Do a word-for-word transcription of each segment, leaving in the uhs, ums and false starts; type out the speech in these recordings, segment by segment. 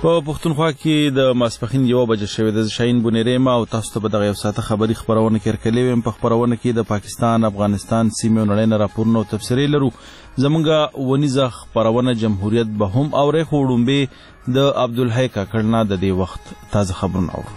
په پښتونخوا کې د ماسپښین یوه بجه شوې ده. شاهین بونیری ما او تاسو ته به دغه یو ساعته خبري خپرونه کې ورکړلې ویم. په خپرونه کې د پاکستان، افغانستان، سیمې او نړۍ نه راپورونه او تبصرې لرو. زمونږ ونیزه خپرونه جمهوریت به هم اورئ، خو وړومبې د عبدالحی کاکړ نه د دې وخت تازه خبرونه اورو.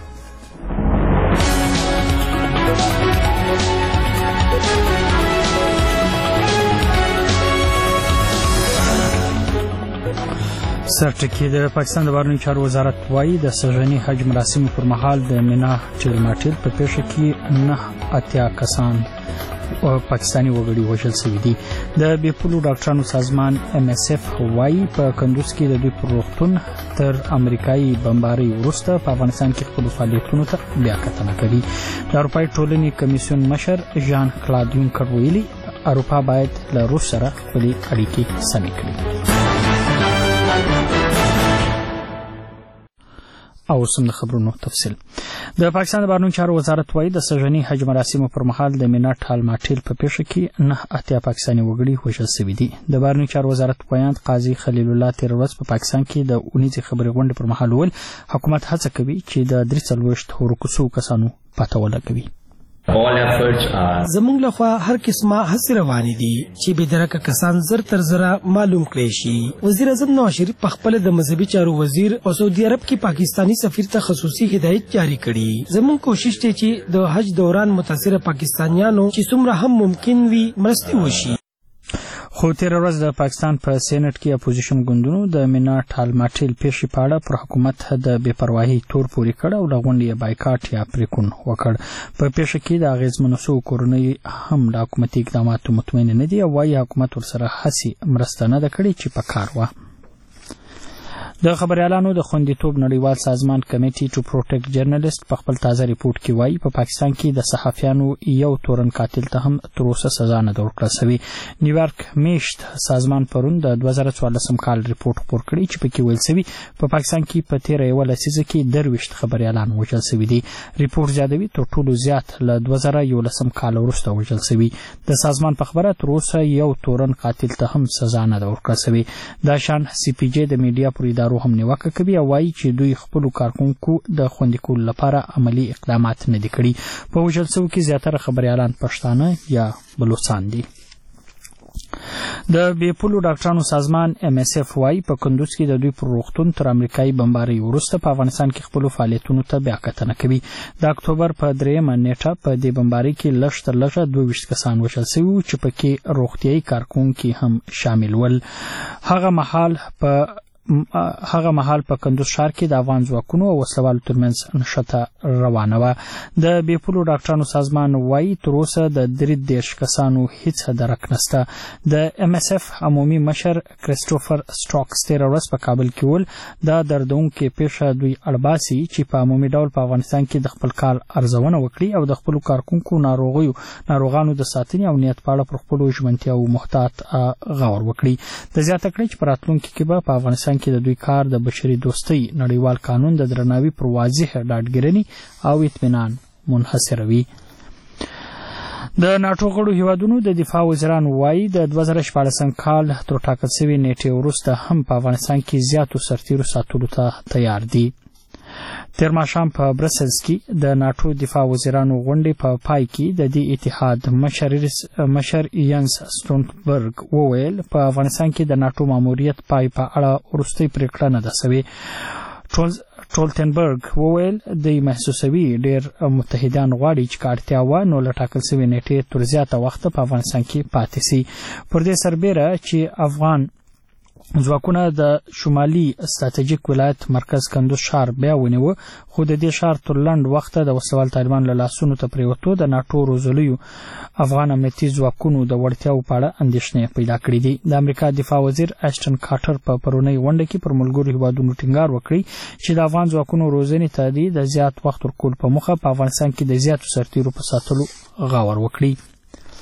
سرټکی د پاکستان د بهرنیو چارو وزارت وایي د سږني حج مراسمو پر مهال د مینا ټیل ماټیل په پیښه کې نه اتیا کسان او پاکستاني وګړي وژل شوي دي. د بیپولو ډاکټرانو سازمان ام اس اف وایي په کندوز کې د دوی پر روغتون تر امریکایي بمبارۍ وروسته په افغانستان کې خپلو فعالیتونو ته بیا کتنه کوي. د اروپایي ټولنې کمیسیون مشر ژان کلاډ یونکر ویلي اروپا باید له روس سره خپلې اړیکې سمې کړي. او سم د خبرونو تفصیل. د پاکستان د بهرنیو چارو وزارت وایي د سږني حج مراسمو پر مهال د مینا ټال ماټیل په پیښه کې نه اتیا پاکستاني وګړي وژل شوي دي. د بهرنیو چارو وزارت ویاند قاضي خلیل الله تېره ورځ په پاکستان کې د اونیزې خبري غونډې پر مهال وویل حکومت هڅه کوي چې د درې څلوېښت هورکوسو کسانو پته ولګوي. زمونږ لخوا هر قسمه هڅې روانې دي چې بېدرکه کسان زر تر زره معلوم کړی شي. وزیر اعظم نواز شریف په خپل د مذهبي چارو وزیر او سعودي عرب کې پاکستانی سفیر ته خصوصي هدایت جاری کړي. زمونږ کوشش دی چې د حج دوران متاثره پاکستانیانو چې څومره هم ممکن وي مرستې وشي. خو تېره ورځ د پاکستان په سینټ کې اپوزیشن ګوندونو د مینا ټال ماټیل پیښې په اړه پر حکومت د بې پرواهۍ تور پورې کړ او له غونډې یې بایکاټ یا پریکون وکړ. په پیښه کې د اغېزمنو شوو کورنیو هم د حکومتي اقداماتو مطمئن نه دي او وایي حکومت ورسره هسې مرسته نه ده کړې چې په کار وه. د خبريالانو د خوندیتوب نړیوال سازمان کمیټي ټو پروټیکټ جرنالیست په خپل تازه ریپورت کې وایي په پاکستان کې د صحافیانو یو تورن قاتل ته هم تر اوسه سزا نه ده ورکړل شوې. نیویارک میشت سازمان پرون د دوه زره څوارلسم کال ریپورت خپور کړی چې پکې ویل شوي په پاکستان کې په تېره یوه لسیزه کې درویشت خبریالان وژل شوي دي. ریپورت زیاتوي تر ټولو زیات له دوه زره یولسم کال وروسته وژل شوي. د سازمان په خبره تر اوسه یو تورن قاتل ته هم سزا نه ده ورکړل شوې. دا شان سی پی جی د میډیا پر ادارو هم نیوکه کوي او وایي چې دوی خپلو کارکونکو د خوندي کولو لپاره عملي اقدامات نه دي کړي. په وژل شوو کې زیاتره خبریالان پښتانه یا بلوچستان دي. د بیپولو ډاکټرانو سازمان ام اس اف وایي په کندوز کې د دوی پر روغتون تر امریکایي بمبارۍ وروسته په افغانستان کې خپلو فعالیتونو ته بیا کتنه کوي. د اکتوبر په دریمه نیټه په دې بمبارۍ کې لږ تر لږه دوه ویشت کسان وژل شوي وو چې پکې روغتیایي کارکونکي هم شامل ول. هغه مهال په هغه مهال په کندوز ښار کې د افغان ځواکونو او وسلوالو ترمنځ نښته روانه وه. د بیپولو ډاکټرانو سازمان وایي تر اوسه د درې دېرش کسانو هیڅ درک نشته. د ام اس اف عمومي مشر کریسټوفر سټراکس تېره ورځ په کابل کې وویل دا دردونکې پیښه دوی اړباسي چې په عمومي ډول په افغانستان کې د خپل کار ارزونه وکړي او د خپلو کارکونکو ناروغیو ناروغانو د ساتنې او نیت په اړه پر خپلو ژمنتیاو محتاط غور وکړي. د زیاته کړي چې په راتلونکي کې به په افغانستان کې د دوی کار د بشري دوستۍ نړیوال قانون د درناوي پر واضح ډاډګیرنې او اطمینان منحصروي. د ناټو غړو هیوادونو د دفاع وزیران وایي د دوه زره شپاړسم کال تر ټاکل شوې نیټې وروسته هم په افغانستان کې زیاتو سرتیرو ساتلو ته تیار دي. تېر ماښام په برسلز کې د ناټو دفاع وزیرانو غونډې په پا پای کې د دې اتحاد مشر مشر ینس سټولټنبرګ وویل په افغانستان کې د ناټو ماموریت پای په اړه وروستۍ پریکړه نه ده شوې. ټولټنبرګ وویل دوی محسوسوي ډېر متحدان غواړي چې که اړتیا وه نو له ټاکل شوې نیټې تر زیاته وخته په افغانستان کې پاتې سي. پر دې سربیره چې افغان ځواکونه د شمالي ستراتیژیک ولایت مرکز کندوز ښار بیا ونیوه خو د دې ښار تر لنډ وخته د وسلوال طالبانو له لاسونو ته پرېوتو د ناټو روزلیو افغان امنیتي ځواکونو د وړتیاو په اړه اندېښنې پیدا کړي دي. د امریکا دفاع وزیر اشټن کارټر په پرونۍ غونډه کې پر ملګرو هیوادونو ټینګار وکړي چې د افغان ځواکونو روزنې ته د زیات وخت ورکولو په موخه په افغانستان کې د زیاتو سرتیرو په ساتلو غور وکړي.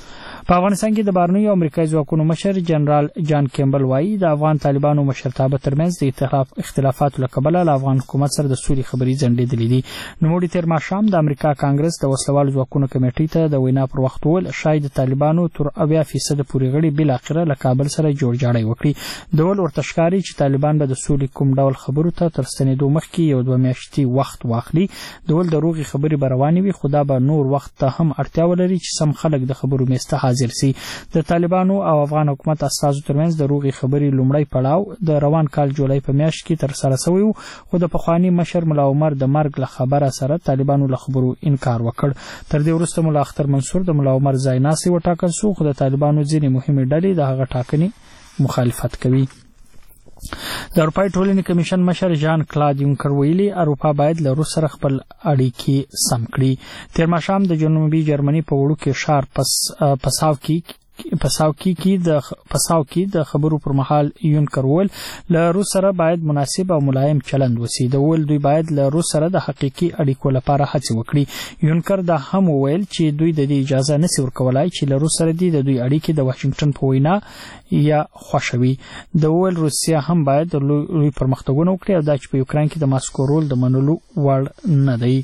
په افغانستان کې د بهرنیو امریکایي ځواکونو مشر جنرال جان کیمبل وایي د افغان طالبانو مشرتابه ترمنځ د اختلافاتو له کبله له افغان حکومت سره د سولې خبرې ځنډېدلې دي. نوموړي تېر ماښام د امریکا کانګرس د وسلوالو ځواکونو کمیټې ته د وینا پر وخت وویل شاید د طالبانو تر اویا فیصده پورې غړي بالاخره له کابل سره جوړجاړی وکړي. د ول ورته ښکاري چې طالبان به د سولې کوم ډول خبرو ته تر ستنېدو مخکې یو دوه میاشتې وخت واخلي. د ول د روغې خبرې به روانې وي، خو دا به نور وخت ته هم اړتیا ولري چې سم خلک د خبرو میز ته حاضر سي. د طالبانو او افغان حکومت استازو ترمنځ د روغې خبرې لومړی پړاو د روان کال جولای په میاشت کې ترسره شوی و، خو د پخواني مشر ملا عمر د مرګ له خبره سره طالبانو له خبرو انکار وکړ. تر دې وروسته ملا اختر منصور د ملا عمر ځای ناستې وټاکل شو، خو د طالبانو ځینې مهمې ډلې د هغه ټاکنې مخالفت کوي. د اروپای ټولنې کمیشن مشر ژان کلاډ یونکر ویلي اروپا باید له روس سره خپل اړیکې سم کړي. تېر ماښام د جنوبي جرمني په وړوکي ښار پس پساو کې پساو کې د پساو کې د خبرو پر مهال یونکر ویل له روس سره باید مناسب او ملایم چلند وسی. د ول دوی باید له روس سره د حقيقي اړیکو لپاره هڅه وکړي. یونکر دا هم ویل چې دوی د دې اجازه نشي ورکولای چې له روس سره د دوی اړیکې د واشنگټن په وینا یا خوشوي. د ول روسیا هم باید لوی پرمختګونه وکړي او دا چې په یوکرين کې د ماسکو رول د منلو وړ نه دی.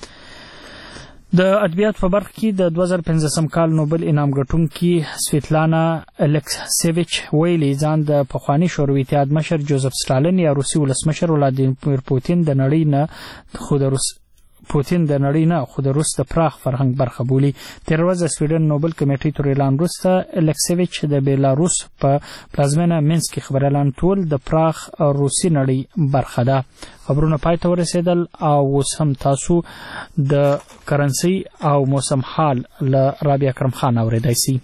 د ادبیات په برخه کې د دوه زره پنځم کال نوبل انعام ګټونکي سویتلانا الکسیویچ ویلي ځان د پخوانی شوروي اتحاد مشر جوزف ستالین یا روسي ولسمشر ولادیمیر پوتین د نړۍ نه خو د روس پوتین د نړۍ نه خو د روس د پراخ فرهنګ برخه بولي. تېر ورځ د سویډن نوبل کمیټې تر اعلان وروسته الکسیویچ د بیلاروس په پلازمینه مینسک کې خبر اعلان ټول د پراخ روسي نړۍ برخه ده. خبرونه پای ته ورسېدل او اوس هم تاسو د کرنسي او موسم حال له رابعه کرم خان اورېدای شئ.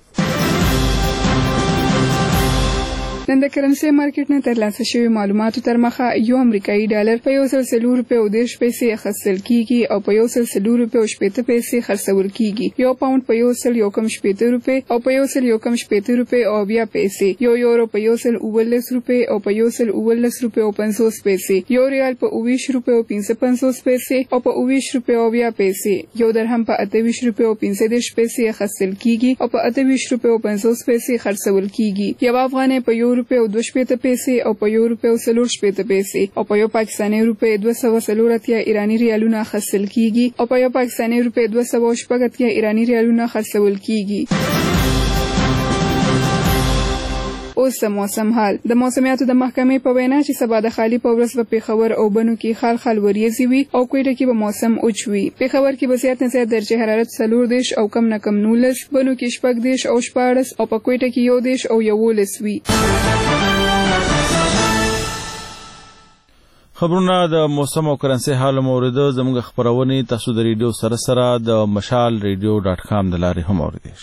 نن د کرنسي مارکیټ نه ترلاسه شوی معلوماتو تر مخه یو امریکایي ډالر په یو سل څلور روپۍ او دېرش پیسې اخیستل کیږي او په یو سل څلور روپۍ او شپېته پیسې خرڅول کیږي. یو پاوند په یو سل یو کم شپېته روپۍ او په یو سل یو کم شپېته روپۍ او بیا پیسې. یو یورو په یو سل اوولس روپۍ او په یو سل اوولس روپۍ او پنځوس پیسې. یو ریال په اوویشت روپۍ او پنځه پنځوس پیسې او په اوویشت روپۍ او بیا پیسې. یو درهم په اته ویشت روپۍ او پنځه دېرش پیسې اخیستل کیږي او په اته ویشت روپۍ او پنځوس پیسې خرڅول کیږي. یو افغانۍ په یو روپۍ او دوه شپېته پیسې او په یو روپۍ او څلور شپېته پیسې او په یو پاکستاني روپۍ دوه سوه څلور اتیا ایراني ریالونه اخیستل کیږي او په یو پاکستاني روپۍ دوه سوه شپږ اتیا ایراني ریالونه خرڅول کیږي. اوس د موسم حال. د موسمیاتو د محکمې په وینا چې سبا د خالی په ورځ په پیښور او بنو کې خال خال وریځي وي او کوټه کې به موسم اوچ وي. پیښور کې به زیات نه زیات درجه حرارت څلور دیش او کم نه کم نولس، بنو کې شپږ دیش او شپاړس او په کوټه کې یو دیش او یولس وي. خبرونه د موسم او کرنسي حال موریده زموږ خبرونه تاسو د ریډیو سره سره د مشال ریډیو ډاټ کام د لارې هم اوریدئ.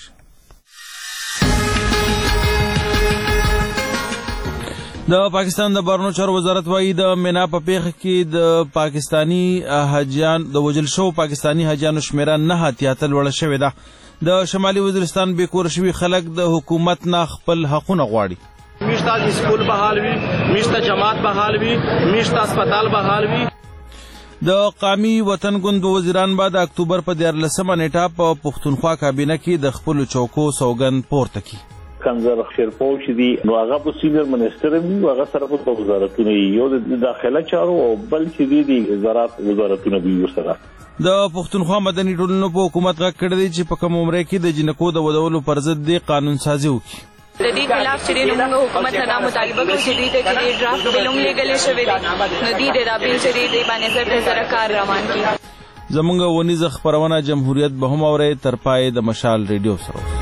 د پاکستان د بهرنیو چارو وزارت وايي د مینا په پیښه کې د پاکستانی حاجیان د وجل شو پاکستانی حاجیانو شمیره نه اتیا ته لوړه شوې ده. د شمالي وزیرستان بیکور شوي خلک د حکومت نه خپل حقونه غواړي. میشته اسکول بحال وي، میشته جماعت بحال وي، میشته اسپیټال بحال وي. د قومي وطن ګوند وزیران بعد اکتوبر په دیارلسمه نیټه په پښتونخوا کابینه کې د خپل چوکو سوګند پورته کړي. کنزر خیرپور چې دی نو هغه په سینیئر منسټر دی، هغه سره په وزارتونو یو د داخله چارو او بل چې دی د وزارت وزارتونو دی ورسره. د پښتونخوا مدني ټولنو په حکومت غږ کړی دی چې په کوم عمره کې د جنکو د ودولو پر ضد دی قانون سازي وکړي. د دې خلاف چې موږ حکومت ته مطالبه کوو چې دې ته چې ډرافټ بل هم لګلې شوی دی نو دې د بل چې دې باندې زر زر کار روان کړي. زموږ ونیزه خبرونه جمهوریت به هم اوري تر پای د مشال ریډیو سره.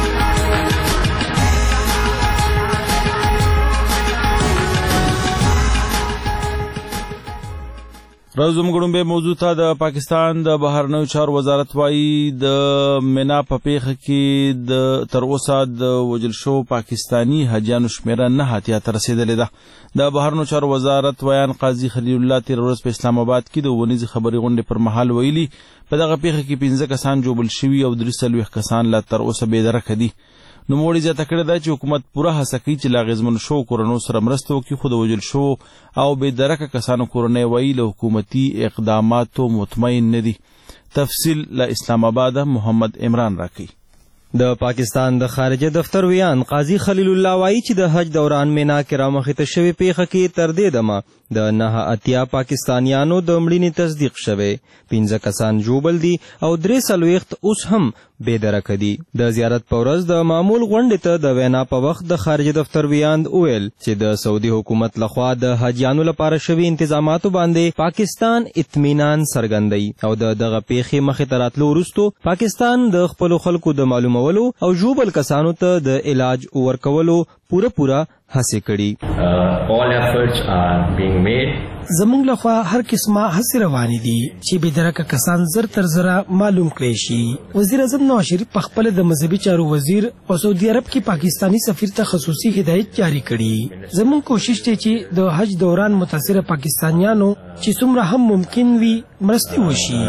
راځو موږ به موضوع ته د پاکستان د بهرنیو چارو وزارت وايي د مینا په پیښه کې د تر اوسه د وجل شو پاکستانی حاجیانو شمیره نه اتیا ته رسیدلې ده. د بهرنیو چارو وزارت ویان قاضي خلیل الله تیر ورځ په اسلام آباد کې د ونیزي خبري غونډې پر مهال ویلي په دغه پیښه کې پنځه کسان جوړل شوي او درې څلوېښت کسان لا تر اوسه بې درکه دي. نو موړي زیاته کړې ده چې حکومت پوره هڅه کوي چې لا غزمن شو کورونو سره مرسته وکړي، خو د وجل شو او بې درکه کسانو کورنۍ وایي له حکومتي اقداماتو مطمئن نه دي. تفصیل له اسلام آباد محمد عمران راکوي. د پاکستان د خارجه دفتر ویان قاضي خلیل الله وایي چې د حج دوران مینا کې رامخته شوی پیښه کې تر دې دمه د نه اتیا پاکستانیانو د مړینې تصدیق شوی، پنځه کسان ژوبل دي او درې څلوېښت اوس هم بې درکه دي. د زیارت په ورځ د معمول غونډې ته د وینا په وخت د خارجه دفتر ویاند وویل چې د سعودي حکومت لخوا د حاجیانو لپاره شوي انتظاماتو باندې پاکستان اطمینان څرګندوي او د دغه پیښې مخې ته راتلو وروستو پاکستان د خپلو خلکو د معلومولو او ژوبل کسانو ته د علاج ورکولو پوره پوره هڅې کړي. زمونږ لخوا هر قسمه هڅې روانې دي چې بې درکه کسان زر تر زره معلوم کړی شي. وزیر اعظم نواز شریف په خپل د مذهبي چارو وزیر او سعودي عرب کې پاکستانی سفیر ته خصوصي هدایت جاری کړي. زمونږ کوشش دی چې د حج دوران متاثره پاکستانیانو چې څومره هم ممکن وي مرستې وشي.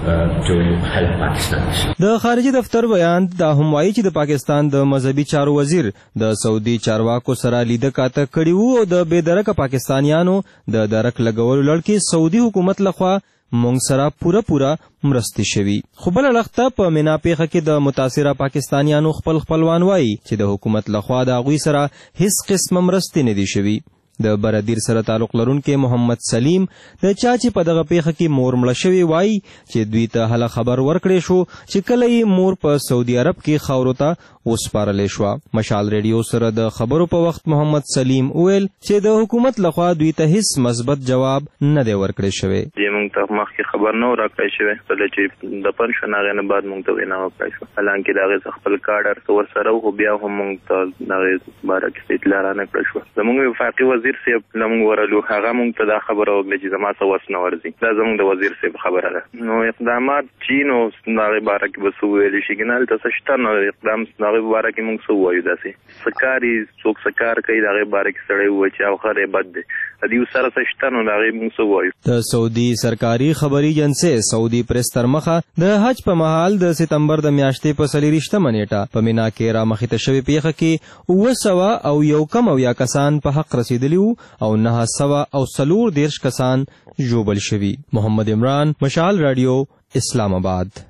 د خارجه دفتر بیان دا هم وایي چې د پاکستان د مذهبي چارو وزیر د سعودي چارواکو سره لیده کاته کړي وو او د بې درکه پاکستانیانو د درک لګولو لړ کې سعودي حکومت لخوا مونږ سره پوره پوره مرستې شوي. خو بله لخته په مینا پیښه کې د متاثره پاکستانیانو خپل خپلوان وایي چې د حکومت لخوا د هغوی سره هیڅ قسمه مرستې نه دي شوي. د بردیر سره تعلق لرونکي محمد سلیم د چا چې په دغه پیښه کې مور مړه شوې وایي چې دوی ته هله خبر ورکړی شو چې کله یې مور په سعودي عرب کې خاورو ته وسپارلی شوه. مشال ریډیو سره د خبرو په وخت محمد سلیم وویل چې د حکومت لخوا دوی ته هیڅ مثبت جواب نه دی ورکړی شوی. موږ ته مخکې خبر نه و راکړی شوی، کله چې دفن شو هغې نه بعد موږ ته وینا وکړی شوه، حالانکې د هغې څخه خپل کارډ هر څه ورسره و، خو بیا هم موږ ته د هغې باره کې اطلاع رانه کړه شوه. زموږ وفاقي وزیر صاحب نه موږ ورلو، هغه موږ ته دا خبره وکړه چې زما څه وس نه ورځي. دا زموږ د وزیر صاحب خبره ده. نو اقدامات چې نو د هغې باره کې به څه وویلی شي، که نه هلته څه شته نو اقدام د هغې باره کې موږ څه ووایو. داسې څه کار یې څوک څه کار کوي د هغې باره کې سړی ووایي چې او ښه دی بد دی، د دې سره څه شته نو د هغې موږ څه ووایو. د سعودي سرکاري خبري ایجنسۍ سعودي پریس تر مخه د حج په مهال د ستمبر د میاشتې په څلېرویشتمه نیټه په مینا کې رامخته شوې پیښه کې اوه سوه او یو کم اویا کسان په حق رسېدلي وو او نهه سوه او څلور دېرش کسان ژوبل شوي. محمد عمران، مشال راډیو، اسلام آباد.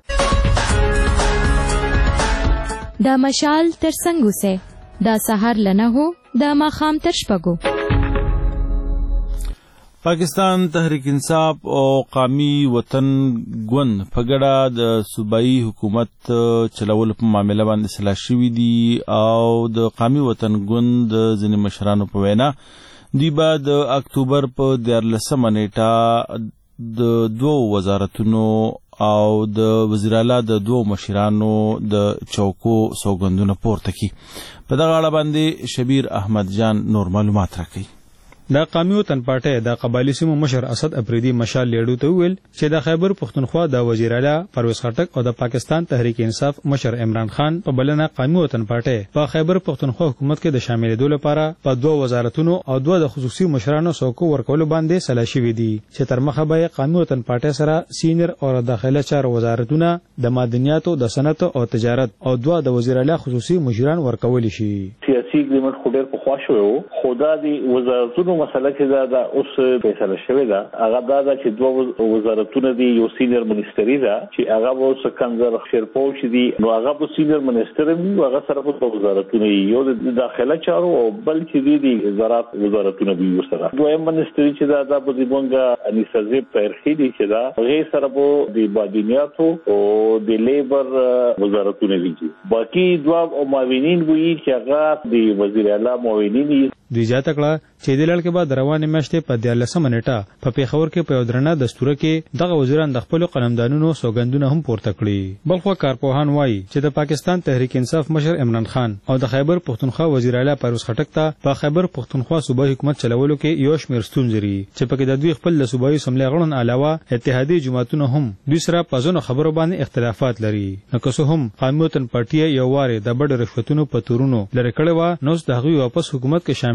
دا مشال تر څنګ اوسئ، دا سهار لنه هو، دا ماښام تر شپږو. پاکستان تحریک انصاف او قومي وطن ګوند په ګډه د صوبایي حکومت چلولو په معامله باندې سلا شوي دي او د قومي وطن ګوند د ځینې مشرانو په وینا دوی به د اکتوبر په دیارلسمه نیټه د دوو وزارتونو او د وزیر اعلی د دوو مشرانو د چوکو سوګندونه پورته کړي. په دغه اړه باندې شبیر احمد جان نور معلومات راکوي. د قومي وطن پارټۍ د قبایلي سیمو مشر اسد افریدي مشال لیډو ته وویل چې د خیبر پښتونخوا د وزیر اعلی پرویز خټک او د پاکستان تحریک انصاف مشر عمران خان په بلنه قومي وطن پارټۍ په خیبر پښتونخوا حکومت کې د شاملېدو لپاره په دوه وزارتونو او دوه د خصوصي مشرانو څوکو ورکولو باندې سلا شوي دي چې تر مخه به قومي وطن پارټۍ سره سینیر او داخله چارو وزارتونه د معدنیاتو د صنعت او تجارت او دوه د وزیر اعلی خصوصي مشران ورکول شي. سیاسي اګریمنټ خو ډېر پخوا شوی و، خو دا د وزارتونو مسله چې دا د اوس فیصله شوې ده هغه دا ده چې دوه وزارتونه دي، یو سینیر منیسټري ده چې هغه به اوس کنزر شیرپو چې دي نو هغه به سینیر منیسټر وي، هغه سره به دوه وزارتونه وي، یو د داخله چارو او بل چې دي د زراعت وزارتونه وي ورسره. دویم منیسټري چې دا دا به زموږ انیسه زیب تاریخي دي چې دا هغې سره به د معدنیاتو او د لیبر وزارتونه وي. باقي دوه معاونین وي چې هغه د وزیر اعلی معاونین وي. دوی زیاته کړه چې د لړ کې بعد روانې میاشتې په دیارلسمه نیټه په پیښور کې په یو درنه دستوره کې دغه وزیران د خپلو قلمدانونو سوګندونه هم پورته کړي. بل خوا کارپوهان وایي چې د پاکستان تحریک انصاف مشر عمران خان او د خیبر پښتونخوا وزیر اعلی پرویز خټک ته په خیبر پښتونخوا صوبایي حکومت چلولو کې یو شمېر ستونزې لري چې پکې د دوی خپل له صوبایي اسمبلۍ غړو علاوه اتحادي جماعتونه هم دوی سره په ځینو خبرو باندې اختلافات لري. نو که څه هم قومي وطن پارټۍ یو وارې د بډ رشوتونو په تورونو لرې کړې وه، نو اوس د هغوی واپس حکومت کې شامل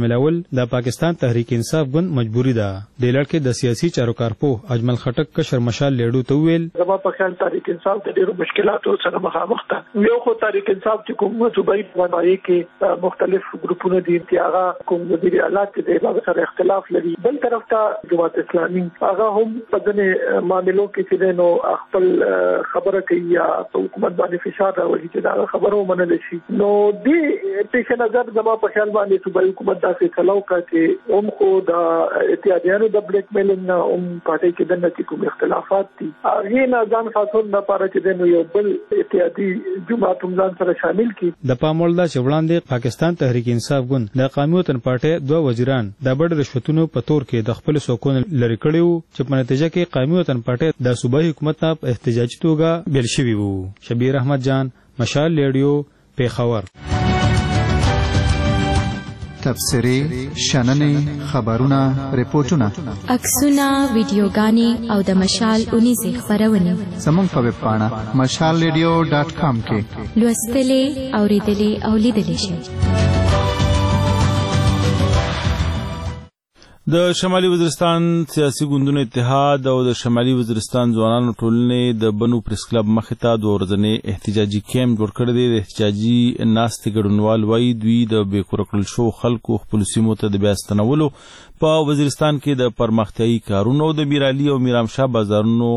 شاملول د پاکستان تحریک انصاف ګوند مجبوری ده. د لړ کې د سیاسي چارو کارپوه اجمل خټک کشر مشال لیډو ته ویل زما په خیال تحریک انصاف د ډیرو مشکلاتو سره مخامخ ده. یو خو تحریک انصاف چې کوم صوبایي وضعي کې مختلف ګروپونه دي چې هغه کوم وزیر اعلی چې د هغه سره اختلاف لري. بل طرف ته جماعت اسلامي هغه هم په ځینې معاملو کې چې نو خپل خبره کوي یا په حکومت باندې فشار راوړي چې دا خبرو منل شي. نو دې پیش نظر زما په خیال باندې صوبایي حکومت داسې چلاو کا چې هم خو د اتحادیانو د بلیک میلینګ نه هم پاتې کې د نتی کوم اختلافات دي هغه نه ځان خاصون نه پاره چې نو یو بل اتحادی جماعت هم ځان سره شامل کی. د پامولدا چوړاندې پاکستان تحریک انصاف ګوند د قومي وطن پارټي دوه وزیران د بډ رشوتونو په تور کې د خپل سکون لری کړیو چې په نتیجه کې قومي وطن پارټي د صوبایي حکومت نه په احتجاجي توګه بیل شوی وو. شبیر احمد جان، مشال لیډیو، پیښور. تفسیری، شننې، خبرونه، ریپورتونه، عکسونه، ویډیوګانې او د مشال اونیزې خپرونې زموږ په ویب پاڼه مشال ریډیو ډاټ کام کې لوستلې، اوریدلې او لیدلې شئ. د شمالي وزیرستان سیاسي ګوندونو اتحاد او د شمالي وزیرستان ځوانانو ټولنې د بنو پریس کلب مخې ته دوه ورځنی احتجاجي کیمپ جوړ کړی دی. د احتجاجي ناستې ګډونوال وایي دوی د بې کوره کړل شوو خلکو خپلو سیمو ته د بیا ستنولو په وزیرستان کې د پرمختیایي کارونو او د میرعلي او میرامشاه بازارونو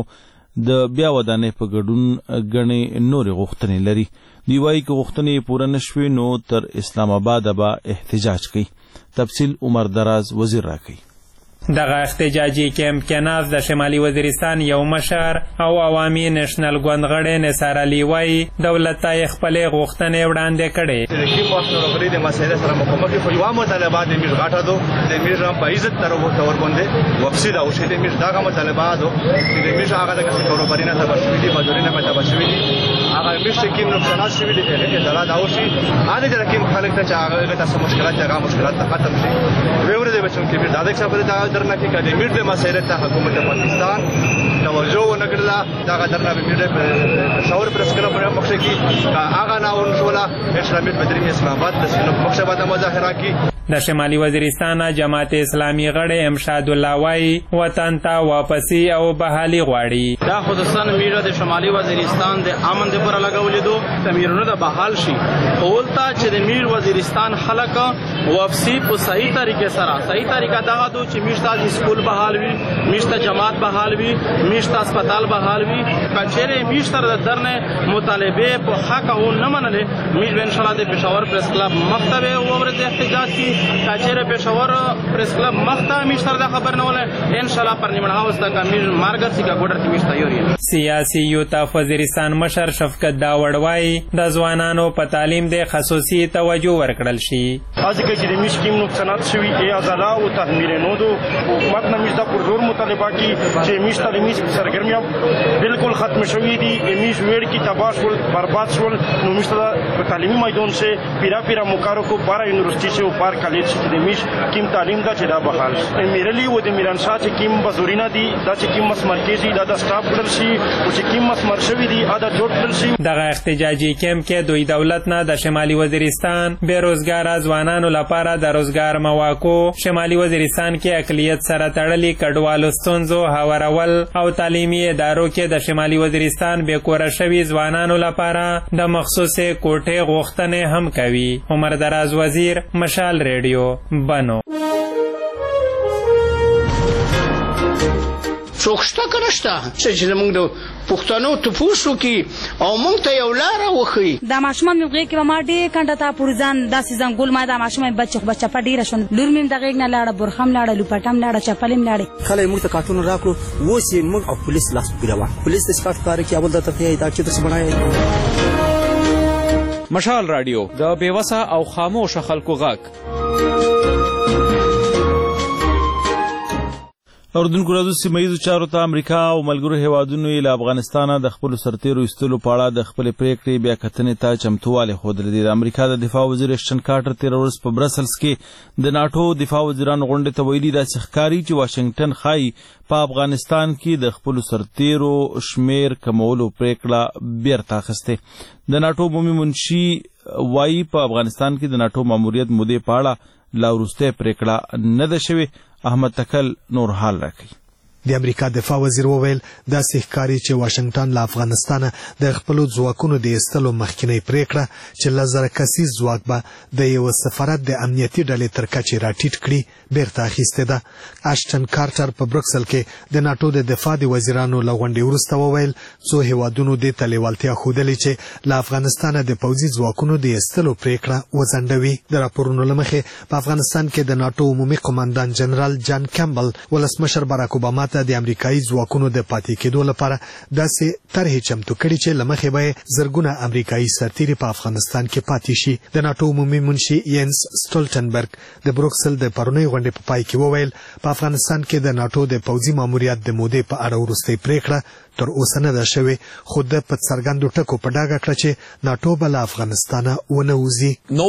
د بیا ودانۍ په ګډون ګڼې نورې غوښتنې لري. دوی وایي که غوښتنې پوره نه شوې نو تر اسلام آباده به احتجاج کوي. تفصیل عمر دراز وزیر راکوي. دغه احتجاجي کیمپ کې ناز د شمالي وزیرستان یو مشر او عوامي نېشنل ګوند غړی نثار علي وایي دولت ته یې خپلې غوښتنې وړاندې کړې. رژیم پاسنورغلي د مسایلو سره مخامخ خو یوه مطالبه د میر غاټه دو د میر هم په عزت تر ورباندې واپسي دا وشي. د میر دغه مطالبه دو چې د میر هغه د کسي کاروباري نه تباه شوي دي، مزدوري نه تباه شوي دي، هغه میر چې کوم نقصانات شوي دي هغې اطلاع دا وشي. هغې ته کوم خلک ته چې هغه ته څه مشکلات دي هغه مشکلات ته ختم شي. ویې ورځې بچو کې میر دا د خبرې دا درنه کې د میر د مسایلو ته حکومت پاکستان توجه ونه کړله. دغه درنه به میر په شاور پرس کلب په مخ کې هغه نه ونشوله اسلامي بدریم اسلام آباد د سینو مخ شه باندې مظاهره کی. د شمالي وزیرستان جماعت اسلامي غړی امشاد الله وایي وطن ته واپسی او بحالي غواړي. دا خودستان میره د شمالي وزیرستان د امن د پر لګولې دو د میرونو د بحال شي. اولتا چې د میر وزیرستان خلک واپسی په صحیح طریقې سره صحیح طریقه دغه دو چې میشته د سکول بحال وي، میشته جماعت بحال وي، میشته هسپتال بحال وي. کچېرې میشته د درنه مطالبه په حق او نه منلې میش ان شاء الله د پېښور پریس کلب مکتب او ورته احتجاج کی کچېرې پېښور پریس کلب مخته میشته د خبر نه ولې ان شاء الله پر نیمه هاوس د کمیر مارګر سیګه ګوډر کې میشته یوري. سیاسي یوتا وزیرستان مشر شفقت داوړ وایي د ځوانانو په تعلیم د خصوصي توجه ورکړل شي. ځکه چې د میش کوم نقصانات شوي ای ازاله او تحمیل نه دو حکومت نه میش د پرزور مطالبه کی چې میش تعلیمي سرګرمیاں بالکل ختم شوي دي. میش ویړ کی تباہ شول، برباد شول. نو میش د تعلیمي میدان سے پیرا پیرا مکارو کو بارا یونیورسيټي سے او بار کالج سے د میش کیم تعلیم دا چې دا بحال شي. میرلی و د میران شاه چې کیم بزورینا دي دا چې کیم مس مرکزي دا د سټاف کړل شي او چې کیم مس مرشوي دي دا جوړ کړل شي. دغه احتجاجي کیمپ کې دوی دولت نه د شمالي وزیرستان بیروزګار ځوانانو لپاره د روزګار مواقع، شمالي وزیرستان کې اقلیت سره تړلي کډوالو ستونزو هوارول او تعلیمي ادارو کې د شمالي وزیرستان بې کوره شوي ځوانانو لپاره د مخصوصې کوټې غوښتنې هم کوي. عمر دراز وزیر، مشال ریډیو، بنو. څوک شته که نشته چې زموږ د پښتنو تپوس وکړي او موږ ته یو لاره وښیي. دا ماشومان مې غېږ کې به ما ډېر کنډه ته پورې ځان داسې ځنګول ما دا ماشوم مې بچه خو به چپه ډېره شوه. لور مې هم د غېږ نه لاړه، برخه هم لاړه، لوپټه هم لاړه، چپلې هم لاړې. خلک موږ ته کارټونه راکړو، اوس یې موږ او پولیس لاس پورې وه. پولیس د صفات کار کوي، اول درته ښیي دا چې درس بڼایي. مشال راډیو د بېوسه او خاموشه خلکو غږ. اردوونکو راځو سیمهییزو چارو ته. امریکا او ملګرو هیوادونو یې له افغانستانه د خپلو سرتیرو ایستلو په اړه د خپلې پرېکړې بیا کتنې ته چمتووالی ښودلی دی. د امریکا د دفاع وزیر اشټن کارټر تېره ورځ په برسلز کې د ناټو دفاع وزیرانو غونډې ته ویلي داسې ښکاري چې واشنګټن ښایي په افغانستان کې د خپلو سرتیرو شمیر کمولو پرېکړه بیرته اخیستې. د ناټو عمومي منشي وایي په افغانستان کې د ناټو ماموریت مودې په اړه لا وروسته پریکړه نه ده شوې. احمد تکل نور حال راکوي. د امریکا دفاع وزیر وویل داسې ښکاري چې واشنگټن له افغانستانه د خپلو ځواکونو د ایستلو مخکینی پریکړه چې لس زره کسیز ځواک به د یوه سفارت د امنیتي ډلې تر کچې راټیټ کړي بیرته اخیستې ده. اشټن کارټر په بروکسل کې د ناټو د دفاع د وزیرانو له غونډې وروسته وویل څو هیوادونو دې ته لیوالتیا ښودلې چې له افغانستانه د پوځي ځواکونو د ایستلو پریکړه وځنډوي. د راپورونو له مخې په افغانستان کې د ناټو عمومي قماندان جنرال جان کیمبل ولسمشر باراک اوباما د امریکایي ځواکونو د پاتې کېدو لپاره داسې طرحې چمتو کړي چې له مخې به زرګونه امریکایي سرتیري په افغانستان کې پاتې شي. د ناټو عمومي منشي ینس سټولټنبرګ د بروکسل د پرونۍ غونډې په پای کې وویل په افغانستان کې د ناټو د پوځي ماموریت د مودې په اړه وروستۍ پریکړه تر اوسه نه ده شوې، خو د په څرګندو ټکو په ډاګه کړه چې ناټو به له افغانستانه ونه وځي.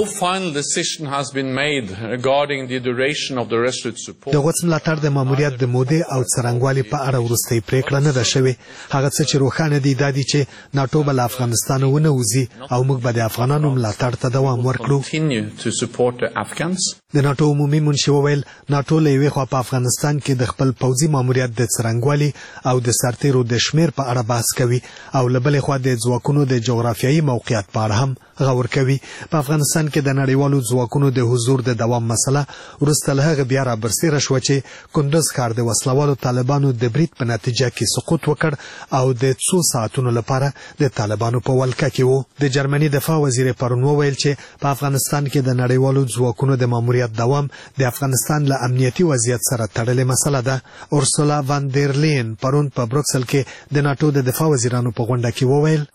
د غوڅ ملاتړ د ماموریت د مودې او څرنګوالي په اړه وروستۍ پریکړه نه ده شوې. هغه څه چې روښانه دي دا دي چې ناټو به له افغانستانه ونه وځي او موږ به د افغانانو ملاتړ ته دوام ورکړو. د ناټو عمومي منشي وویل ناټو له یوې خوا په افغانستان کې د خپل پوځي ماموریت د څرنګوالي او د سرتیرو د شمیر په اړه بحث کوي او له بلې خوا د ځواکونو د جغرافیایي موقعیت په اړه هم غور کوي. په افغانستان کې د نړیوالو ځواکونو د حضور د دوام مسله وروسته له هغه بیا رابرسېره شوه چې کندز ښار د وسلوالو طالبانو د برید په نتیجه کې سقوط وکړ او د څو ساعتونو لپاره د طالبانو په ولکه کې و. د جرمني دفاع وزیر پرون وویل چې په افغانستان کې د نړیوالو ځواکونو د ماموریت دوام د افغانستان له امنیتي وضعیت سره تړلې مسله ده. اورسولا وان دیر لین پرون په بروکسل کې د ناټو د دفاع وزیرانو په غونډه کې وویل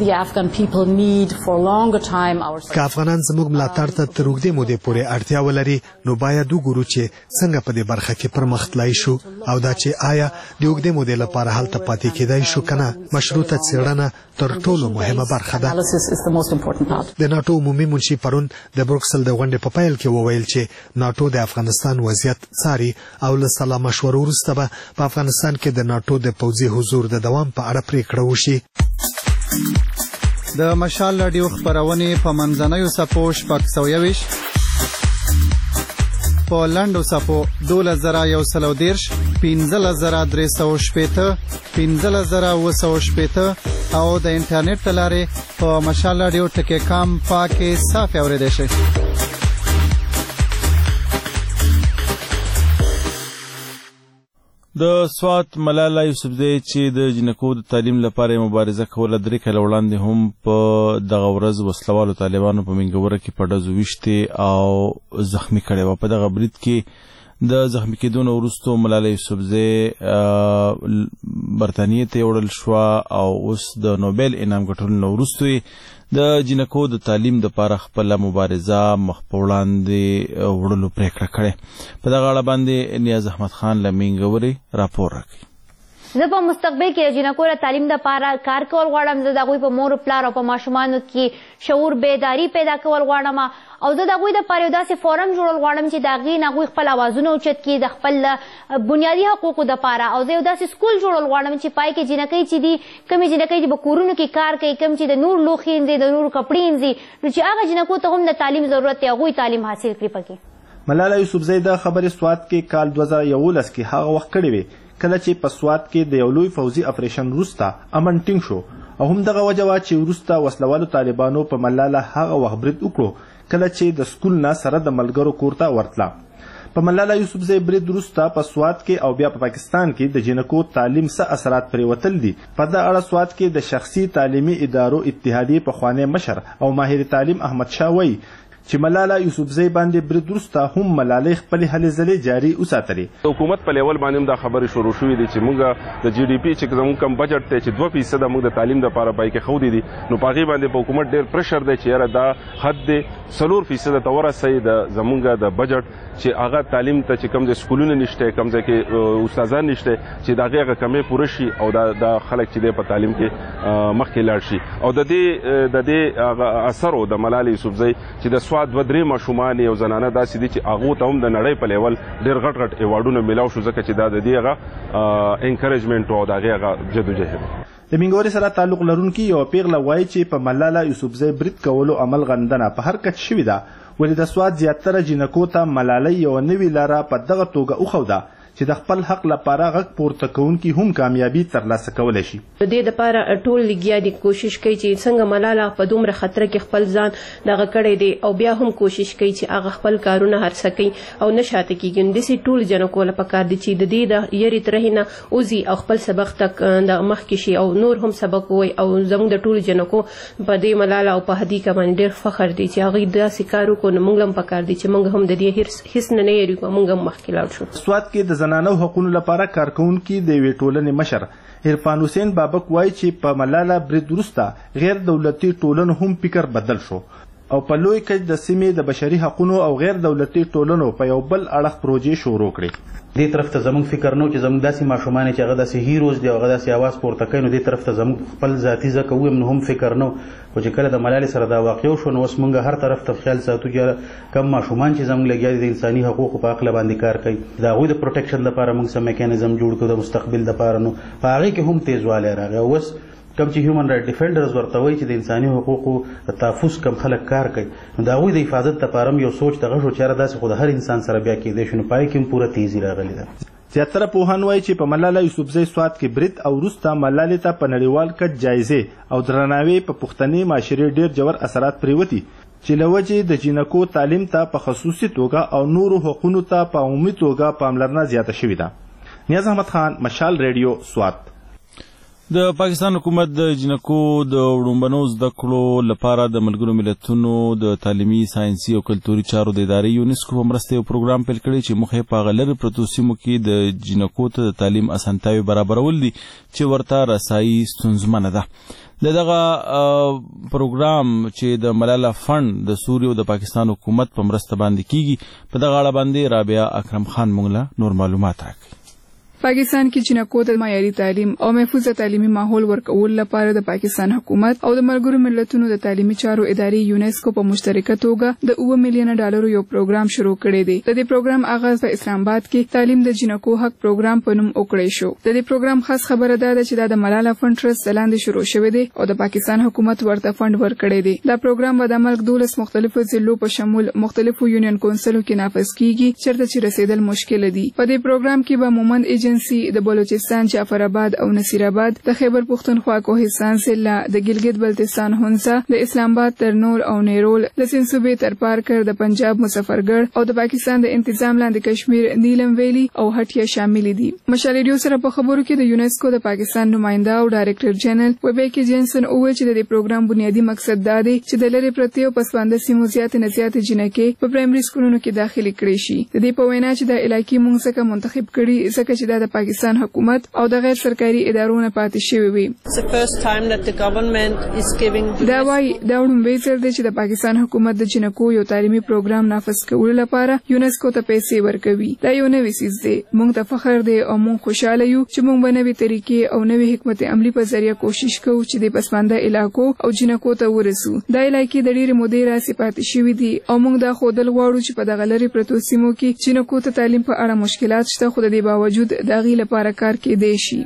که افغانان زموږ ملاتړ ته تر اوږدې مودې پورې اړتیا ولري نو باید وګورو چې څنګه په دې برخه کې پرمخ تلای شو او دا چې آیا د اوږدې مودې لپاره هلته پاتې کېدای شو که نه. مشروطه څېړنه تر ټولو مهمه برخه ده. د ناټو عمومي منشي پرون د بروکسل د غونډې په پیل کې وویل چې ناټو د افغانستان وضعیت څاري او له سلا مشورو وروسته به په افغانستان کې د ناټو د پوځي حضور د دوام په اړه پریکړه وشي. د مشال راډیو خپرونې په منځنیو څپو شپږ سوه یوویشت، په لنډو څپو دولس زره یو سل او دېرش، پنځلس زره درې سوه شپېته، پنځلس زره اووه سوه شپېته او د انټرنیټ له لارې په مشال راډیو ټکي کام پاکې صافې اورېدی شئ. د سوات ملاله یوسفزۍ چې د جنکو د تعلیم لپاره مبارزه کوله درې کاله وړاندې هم په دغه ورځ وسلوالو طالبانو په منګوره کې په ډزو ویشتې او زخمی کړې وه. په دغه برید کې د زخمی کېدو نه وروستو ملاله یوسفزۍ برطانیې ته وړل شوه او اوس د نوبل انعام ګټلو نه وروستو د جنکو د تعلیم دپاره خپله مبارزه مخ په وړاندې وړلو پریکړه کړې. په دغه اړه باندې نیاز احمد خان له منګورې راپور راکوي. زه په مستقبل کې د جنکو د تعلیم دپاره کار کول غواړم. زه د هغوی په مور پلار او په ماشومانو کې شعور بیداري پیدا کول غواړم او زه د هغوی دپاره یو داسې فورم جوړول غواړم چې د هغې نه هغوی خپل اوازونه اوچت کړي د خپل بنیادي حقوقو دپاره. او زه یو داسې سکول جوړول غواړم چې پای کې جنکۍ چې دي کومې جنکۍ چې په کورونو کې کار کوي کوم چې د نور لوښي انځي د نورو کپړې انځي نو چې هغه جنکو ته هم د تعلیم ضرورت دی هغوی تعلیم حاصل کړي. پکې ملاله یوسفزۍ د خبرې سوات کې کال دوه زره یولس کې هغه وخت کړې وې کله چې په سوات کې د یو لوی پوځي اپریشن وروسته امن ټینګ شو او هم دغه وجه وه چې وروسته وسلوالو طالبانو په ملاله هغه وخت برید وکړو کله چې د سکول نه سره د ملګرو کور ته ورتله. په ملاله یوسفزۍ برید وروسته په سوات کې او بیا په پاکستان کې د جنکو تعلیم څه اثرات پرې وتل دي. په دغه اړه سوات کې د شخصي تعلیمي ادارو اتحادیې پخوانی مشر او ماهر تعلیم احمد شاه وایي چې ملاله یوسفزۍ باندې برید وروسته هم ملالۍ خپلې هلې ځلې جاري وساتلې. حکومت په لیول باندې هم دا خبرې شروع شوې دي چې موږ د جي ډي پي چې زموږ کم بجټ دی چې دوه فیصده موږ د تعلیم دپاره پای کې ښودي دي نو په هغې باندې په حکومت ډېر پرشر دی چې یاره دا حد دی څلور فیصده ته ورسوي د زموږ د بجټ چې هغه تعلیم ته چې کوم ځای سکولونه نشته کوم ځای کې استادان نشته چې د هغې هغه کمې پوره شي او دا خلک چې دی په تعلیم کې مخکې لاړ شي. او د دې د دې هغه اثر د ملالۍ یوسفزۍ چې د سوات دوه درې ماشومان یو زنانه داسې دي چې هغو ته هم د نړۍ په لیول ډېر غټ غټ ایوارډونه میلاو شو ځکه چې دا د دې هغه انکریجمنټ او د هغې هغه جدوجهد. د منګورې سره تعلق لرونکي یوه پیغله وایي چې په ملاله یوسفزۍ برید کولو عمل غندنه په هر کچ شوې ده ولې د سواد زیاتره جنکو ته ملالۍ یو نوې لاره په دغه توګه وښوده چې د خپل حق لپاره غږ پورته کوونکي هم کامیابي ترلاسه کولی شي. د دې لپاره ټول لګیا دي کوشش کوي چې څنګه ملاله په دومره خطر کې خپل ځان دغه کړی دی او بیا هم کوشش کوي چې هغه خپل کارونه هرڅه کوي او نه شاته کېږي. داسې ټول جنکو له پکار دي چې د دې د یری ترهې نه وځي او خپل سبق تک د مخکې شي او نور هم سبق ووایي او زموږ د ټولو جنکو په دې ملاله او په هدیکه باندې ډېر فخر دی چې هغوی داسې کار وکړو نو موږ هم پکار دي چې موږ هم د دې هېڅ نه نه یېرېږو موږ هم مخکې لاړ شو. سواد کې د زنانو حقونو لپاره کارکونکي د یوې ټولنې مشر عرفان حسین بابک وایي چې په ملاله برید وروسته غیر دولتي ټولنو هم فکر بدل شو او په لوی کچ د سیمې د بشري حقونو او غیر دولتي ټولنو په یو بل اړخ پروژې شروع کړې. دې طرف ته زموږ فکر نو چې زموږ داسې ماشومان چې هغه داسې هیروز دي او هغه داسې اواز پورته کوي نو دې طرف ته زموږ خپل ذاتي ځکه ویم نو هم فکر نو خو چې کله د ملالې سره دا واقع شو نو اوس موږ هر طرف ته خیال ساتو چې کم ماشومان چې زموږ لګیا دي د انساني حقوقو په هکله باندې کار کوي د هغوی د پروټیکشن لپاره موږ څه میکانیزم جوړ کړو د مستقبل لپاره نو په هغې کې هم تیزوالی راغی. اوس کم چې هیومن رایټ ډیفینډرز ورته وایي چې د انساني حقوقو د تحفظ کم خلک کار کوي نو د هغوی د حفاظت لپاره هم یو سوچ دغه شو چې یاره داسې خو د هر انسان سره بیا کېدی شو نو په هغې کې هم پوره تیزي راغلې ده. زیاتره پوهان وایي چې په ملاله یوسفزۍ سواد کې برید او وروسته ملالې ته په نړیوال کچ جایزې او درناوی په پښتني معاشرې ډېر ژور اثرات پرېوتي چې له وجې د جینکو تعلیم ته په خصوصي توګه او نورو حقونو ته په عمومي توګه پاملرنه زیاته شوې ده. نیاز احمد خان، مشال ریډیو، سواد. د پاکستان حکومت د جنکو د وړومبنو زده کړو لپاره د ملګرو ملتونو د تعلیمي، ساینسي او کلتوري چارو د ادارې یونسکو په مرسته یو پروګرام پیل کړی چې موخه یې په هغه لرې پرتو سیمو کې د جنکو ته د تعلیم اسانتیاوې برابرول دي چې ورته رسایي ستونزمنه ده. د دغه پروګرام چې د ملاله فند د سوریې او د پاکستان حکومت په مرسته باندې کیږي په دغه اړه باندې رابعه اکرم خان موږ له نور معلومات راکړي. پاکستان کې جنکو ته معیاري تعلیم او محفوظه تعلیمي ماحول ورکول لپاره د پاکستان حکومت او د ملګرو ملتونو د تعلیمي چارو ادارې یونسکو په مشترکه توګه د اوه میلیونه ډالرو یو پروګرام شروع کړی دی. د دې پروګرام آغاز په اسلام آباد کې تعلیم د جنکو حق پروګرام په نوم وکړی شو. د دې پروګرام خاص خبره ده چې دا د ملاله فند ټرست لاندې شروع شوی دی او د پاکستان حکومت ورته فند ورکړی دی. دا پروګرام به د ملک دولس مختلفو ضلعو په شمول مختلفو یونین کونسلو کې نافذ کیږي چیرته چې رسیدل مشکل دي. په دې پروګرام کې به مومند ایجنسی د بلوچستان، جعفر آباد او نصیر آباد، د خیبر پختونخوا کوهستان ضلع، د ګلګت بلتستان هونسا، د اسلام آباد ترنور او نیرول، د سند صوبې تر پارکر، د پنجاب مظفرګړ او د پاکستان د انتظام لاندې کشمیر نیلم ویلی او هټیا شامل دي. مشال ریډیو سره په خبرو کې د یونسکو د پاکستان نماینده او ډایرکټر جنرال وبیکی جنسن وویل چې د دې پروګرام بنیادی مقصد دا دی چې د لرې پرتې او پسمانده سیمو زیات نه زیات جنکې په پرایمري سکولونو کې داخلي کړي شي. د دې په وینا چې د علاقې موږ څخه منتخب کړي ځکه چې دا د پاکستان حکومت او د غیر سرکاري ادارو نه پاتې شوی وي. دا وايي دا وړاندوی ځل دی چې د پاکستان حکومت د جنکو یو تعلیمي پروګرام نافذ کولو لپاره یونسکو ته پیسې ورکوي. دا یو نوی څیز دی. موږ ته فخر دی او موږ خوشاله یو چې موږ به نوې طریقې او نوې حکمت عملی په ذریعہ کوشش کوو چې د پسمانده علاقو او جنکو ته ورسو. دا علاقې د ډېرې مودې راهیسې پاتې شوي دي او موږ دا ښودل غواړو چې په دغه لرې پرتو سیمو کې جنکو ته تعلیم په اړه مشکلات شته خو د دې باوجود د هغې لپاره کار کېدی شي.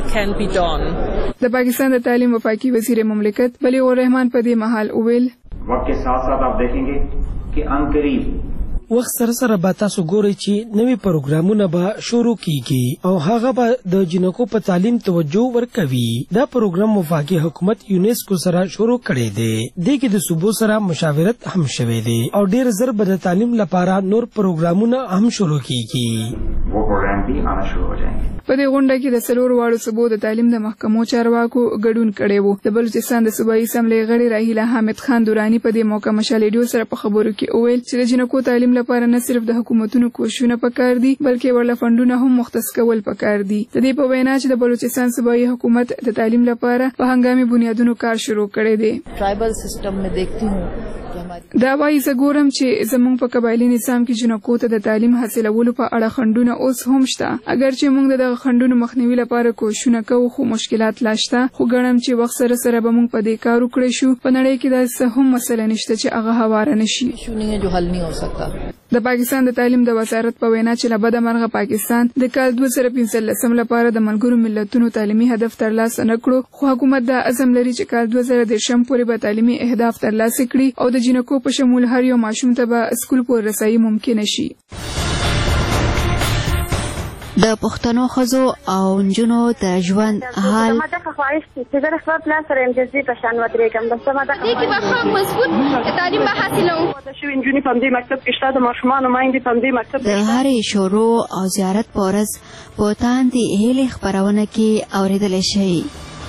د پاکستان د تعلیم وفاقي وزیر مملکت بلیغ الرحمان په دې مهال وویل وقت के साथ साथ आप देखेंगे कि अंतरीब وخت سره سره به تاسو ګورئ چې نوي پروګرامونه به شروع کیږي او هغه به د جنکو په تعلیم توجه ورکوي. دا پروګرام وفاقي حکومت یونسکو سره شروع کړی دی. د کې د صوبو سره مشاورت هم شوی دی او ډیر زر به د تعلیم لپاره نور پروګرامونه هم شروع کیږي. वो प्रोग्राम भी आना शुरू हो जाएंगे. په دې غونډه کې د څلور واړو صوبو د تعلیم د محکمو چارواکو ګډون کړی وو. د بلوچستان د صوبایي اسمبلۍ غړي راهیله حامد خان دورانی په دې موقع مشال ریډیو سره په خبرو کې وویل چې د جنکو تعلیم لپاره نه صرف د حکومتونو کوښښونه پکار دي بلکې ورله فندونه هم مختص کول پکار دي. د دې په وینا چې د بلوچستان صوبایي حکومت د تعلیم لپاره په هنګامي بنیادونو کار شروع کړی دی. ट्राइबल सिस्टम में देखती हूँ دا وايي زه ګورم چې زموږ په قبایلي نظام کې جنکو ته د تعلیم حاصلولو په اړه خنډونه اوس هم شته. اگر چې موږ دغه خنډونو مخنیوي لپاره کوښښونه کوو خو مشکلات لا شته. خو ګڼم چې وخت سره سره به موږ په دې کار وکړی شو. په نړۍ کې داسې هم مسله نشته چې هغه هواره نشي. د پاکستان د تعلیم د وزارت په وینا چې له بده مرغه پاکستان د کال دوه زره پنځلسم لپاره د ملګرو ملتونو تعلیمي هدف ترلاسه نه کړو، خو حکومت دا عزم لري چې کال دوه زره دېرشم پورې به تعلیمي اهداف ترلاسه کړي او د جنکو په شمول هر یو ماشوم ته به سکول پورې رسایي ممکنه شي. د پښتنو ښځو او نجونو د ژوند حال ما دغه خواهش چې زه خپل پلان سره امتیازي په شان ودرېږم، بس ما دغه دې کې به ښه مضبوط تعلیم به حاصلوم. د شوي نجونې په همدې مکتب کې شته، د ماشومانو میندې په همدې مکتب د هرې شروع او زیارت په ورځ په تاندې هیلې خپرونه کې اورېدلی شئ.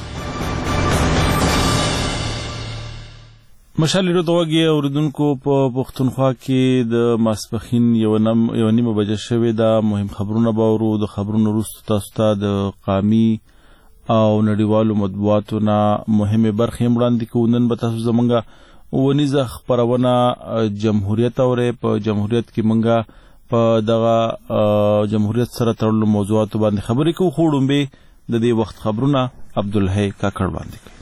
مشال ریډیو د غوږی اوریدونکو په پښتونخوا کې د ماسپښین یو نیم یو نیمه بجه شوې ده. مهم خبرونه به اورو. د خبرونو وروسته تاسو ته د قامي او نړیوالو مطبوعاتو نه مهمې برخې هم وړاندې کوو. نن به تاسو زموږ ونیزه خپرونه جمهوریت اورئ. په جمهوریت کې موږ په دغه جمهوریت سره تړلو موضوعاتو باندې خبرې کوو، خو وړومبې د دې وخت خبرونه عبدالحی کاکړ وړاندې کوي.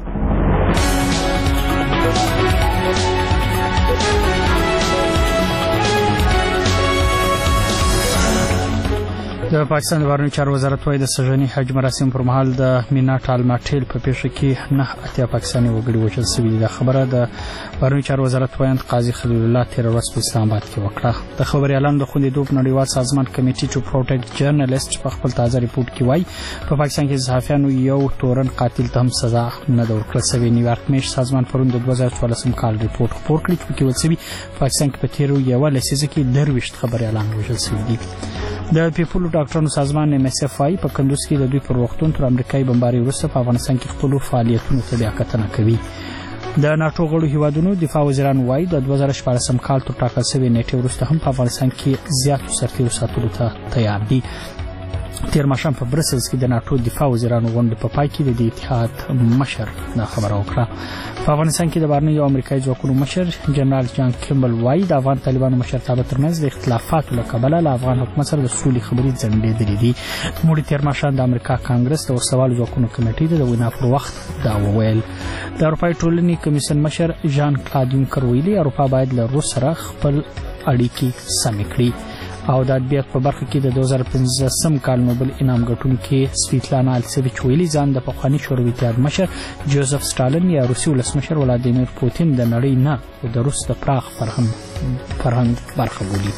د پاکستان د بهرنیو چارو وزارت وايي د سږني حج مراسم پر مهال د مینا ټالما ټیل په پیښه کې نه اتیا پاکستاني وګړي وژل شوي دي. دا خبره د بهرنیو چارو وزارت وایند قاضي خلیل الله تېره ورځ په اسلام آباد کې وکړه. د خبریالانو د خوندیدو په نړیوال سازمان کمیټي ټو پروټیکټ جرنالیسټ په خپل تازه ریپورټ کې وایي په پاکستان کې د صحافیانو یو تورن قاتل ته هم سزا نه ده ورکړل شوې. نیویارک میش سازمان پرون د دوه زره څوارلسم کال ریپورټ خپور کړی چې پکې ویل شوي پاکستان کې په تېرو یوه لسیزه کې درویشت خبریالان وژل شوي دي. د پیپلو ډاکټرانو سازمان ایم اس اف آی په کندوز کې د دوی پر روغتون تر امریکایي بمبارۍ وروسته په افغانستان کې خپلو فعالیتونو ته بیاکتنه کوي. د ناټو غړو هیوادونو دفاع وزیران وایي د دوه زره شپاړسم کال تر ټاکل شوې نیټې وروسته هم په افغانستان کې زیاتو سرتیرو ساتلو ته تیار دي. تیر ماښام په برسلز کې د ناټو دفاع وزیرانو غونډې په پای کې د دې اتحاد مشر دا خبره وکړه. په افغانستان کې د بهرنیو امریکایي ځواکونو مشر جنرال جان کیمبل وایي د افغان طالبانو مشرتابه ترمنځ د اختلافاتو له کبله له افغان حکومت سره د سولې خبرې ځنډېدلې دي. نوموړي تیر ماښام د امریکا کانګرس د وسوالو ځواکونو کمیټې ته د وینا پر وخت دا وویل. د اروپایي ټولنې کمیسیون مشر ژان کلاډ یونکر ویلي اروپا باید له روس سره خپل اړیکې سمې کړي. او د ادبیات په برخه کې د دوه زره پنځلسم کال نوبل انعام ګټونکې سویتلانا السیویچ ویلي ځان د پخواني شوروي اتحاد مشر جوزف سټالین یا روسي ولسمشر ولادیمیر پوتین د نړۍ نه او د روس د پراخ فرهنګ فرهنګ برخه بولي.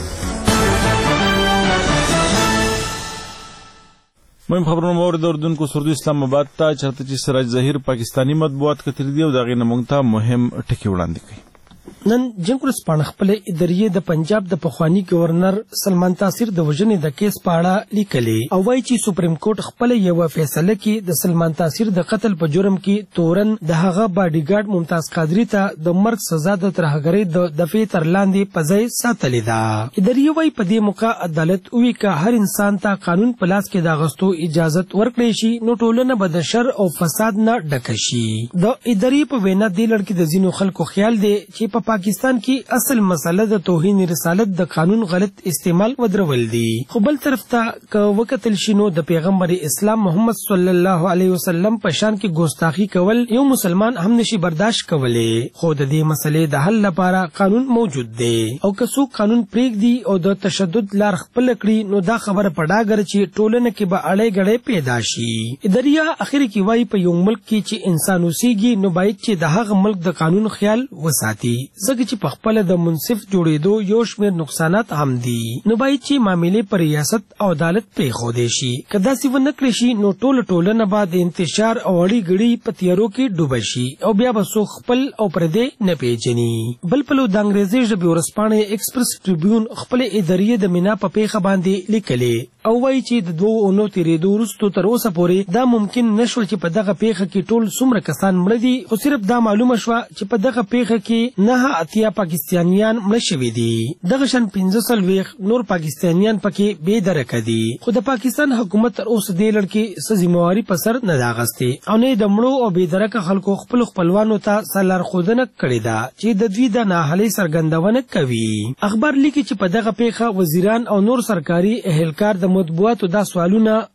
مهم خبرونه مو د اردوونکو سردو اسلام آباد ته چرته چې سراج ظهیر پاکستانی مطبوعات کتل دي او دغه نه مونږ ته مهم ټکی وړاندې کوي. نن جنګ ورځپاڼه خپل ادارې د پنجاب د پخوانی گورنر سلمان تاثیر د وژنې د کیس په اړه لیکلې او وایي چې سپریم کورټ خپل یو فیصله کې د سلمان تاثیر د قتل په جرم کې تورن د هغه باډي ګارد ممتاز قادری ته د مرګ سزا د ترهګرۍ د دفعې تر لاندې په ځای ساتلې ده. ادارې وایي په دې موقع عدالت وی که هر انسان ته قانون په لاس کې د اغوستو اجازت ورکړي شي نو ټولنه به د شر او فساد نه ډکه شي. د ادارې په وینا دې لړ کې د ځینو خلکو خیال دی چې په پاکستان کې اصل مسله د توهین رسالت د قانون غلط استعمال ودرول دي. خو بل طرف ته که وکتل شي نو د پیغمبر اسلام محمد صلی الله علیه وسلم په شان کې ګستاخی کول یو مسلمان هم نشي برداشت کولی. خو د دې مسلې د حل لپاره قانون موجود دی او که څوک قانون پرېږدي او د تشدد لار خپل کړي نو دا خبره په ډاګر چې ټولنه کې به اړې ګړې پیدا شي. اداریا اخر کې وایي په یو ملک کې چې انسان اوسېږي نو باید چې د هغه ملک د قانون خیال وساتي ځکه چې په خپل د منصف جوړېدو یو شمېر نقصانات هم دي نو باید چې معاملې پر ریاست او عدالت پرېښودی شي. که داسې ونه کړی شي نو ټوله ټولنه به د انتشار او اړې ګړې په تیارو کې ډوبه شي او بیا به څوک خپل او پردی نه پیژني. بل پلو د انګریزي ژبې ورځپاڼې ایکسپرس ټریبیون خپل ادارې د مینا په پیښه باندې لیکلې او وایي چې د دوو اونو تېرېدو وروستو تر اوسه پورې دا ممکن نشول چې په دغه پیښه کې ټول څومره کسان مړه دي خو صرف دا معلومه شوه چې په دغه پیښه کې نه اتیا پاکستانیان مړه شوي دي. دغه شان پنځه څلوېښت نور پاکستانیان پکې بې درکه دي خو د پاکستان حکومت تر اوسه دې لړ کې څه ذمهواري په سر نه ده اخیستې او نه د مړو او بې درکه خلکو خپلو خپلوانو ته څه لارښودنه کړې ده چې د دوی د ناهلۍ څرګندونه کوي. اخبار لیکي چې په دغه پیښه وزیران او نور سرکاري اهلکار د مطبوعاتو دا سوالونه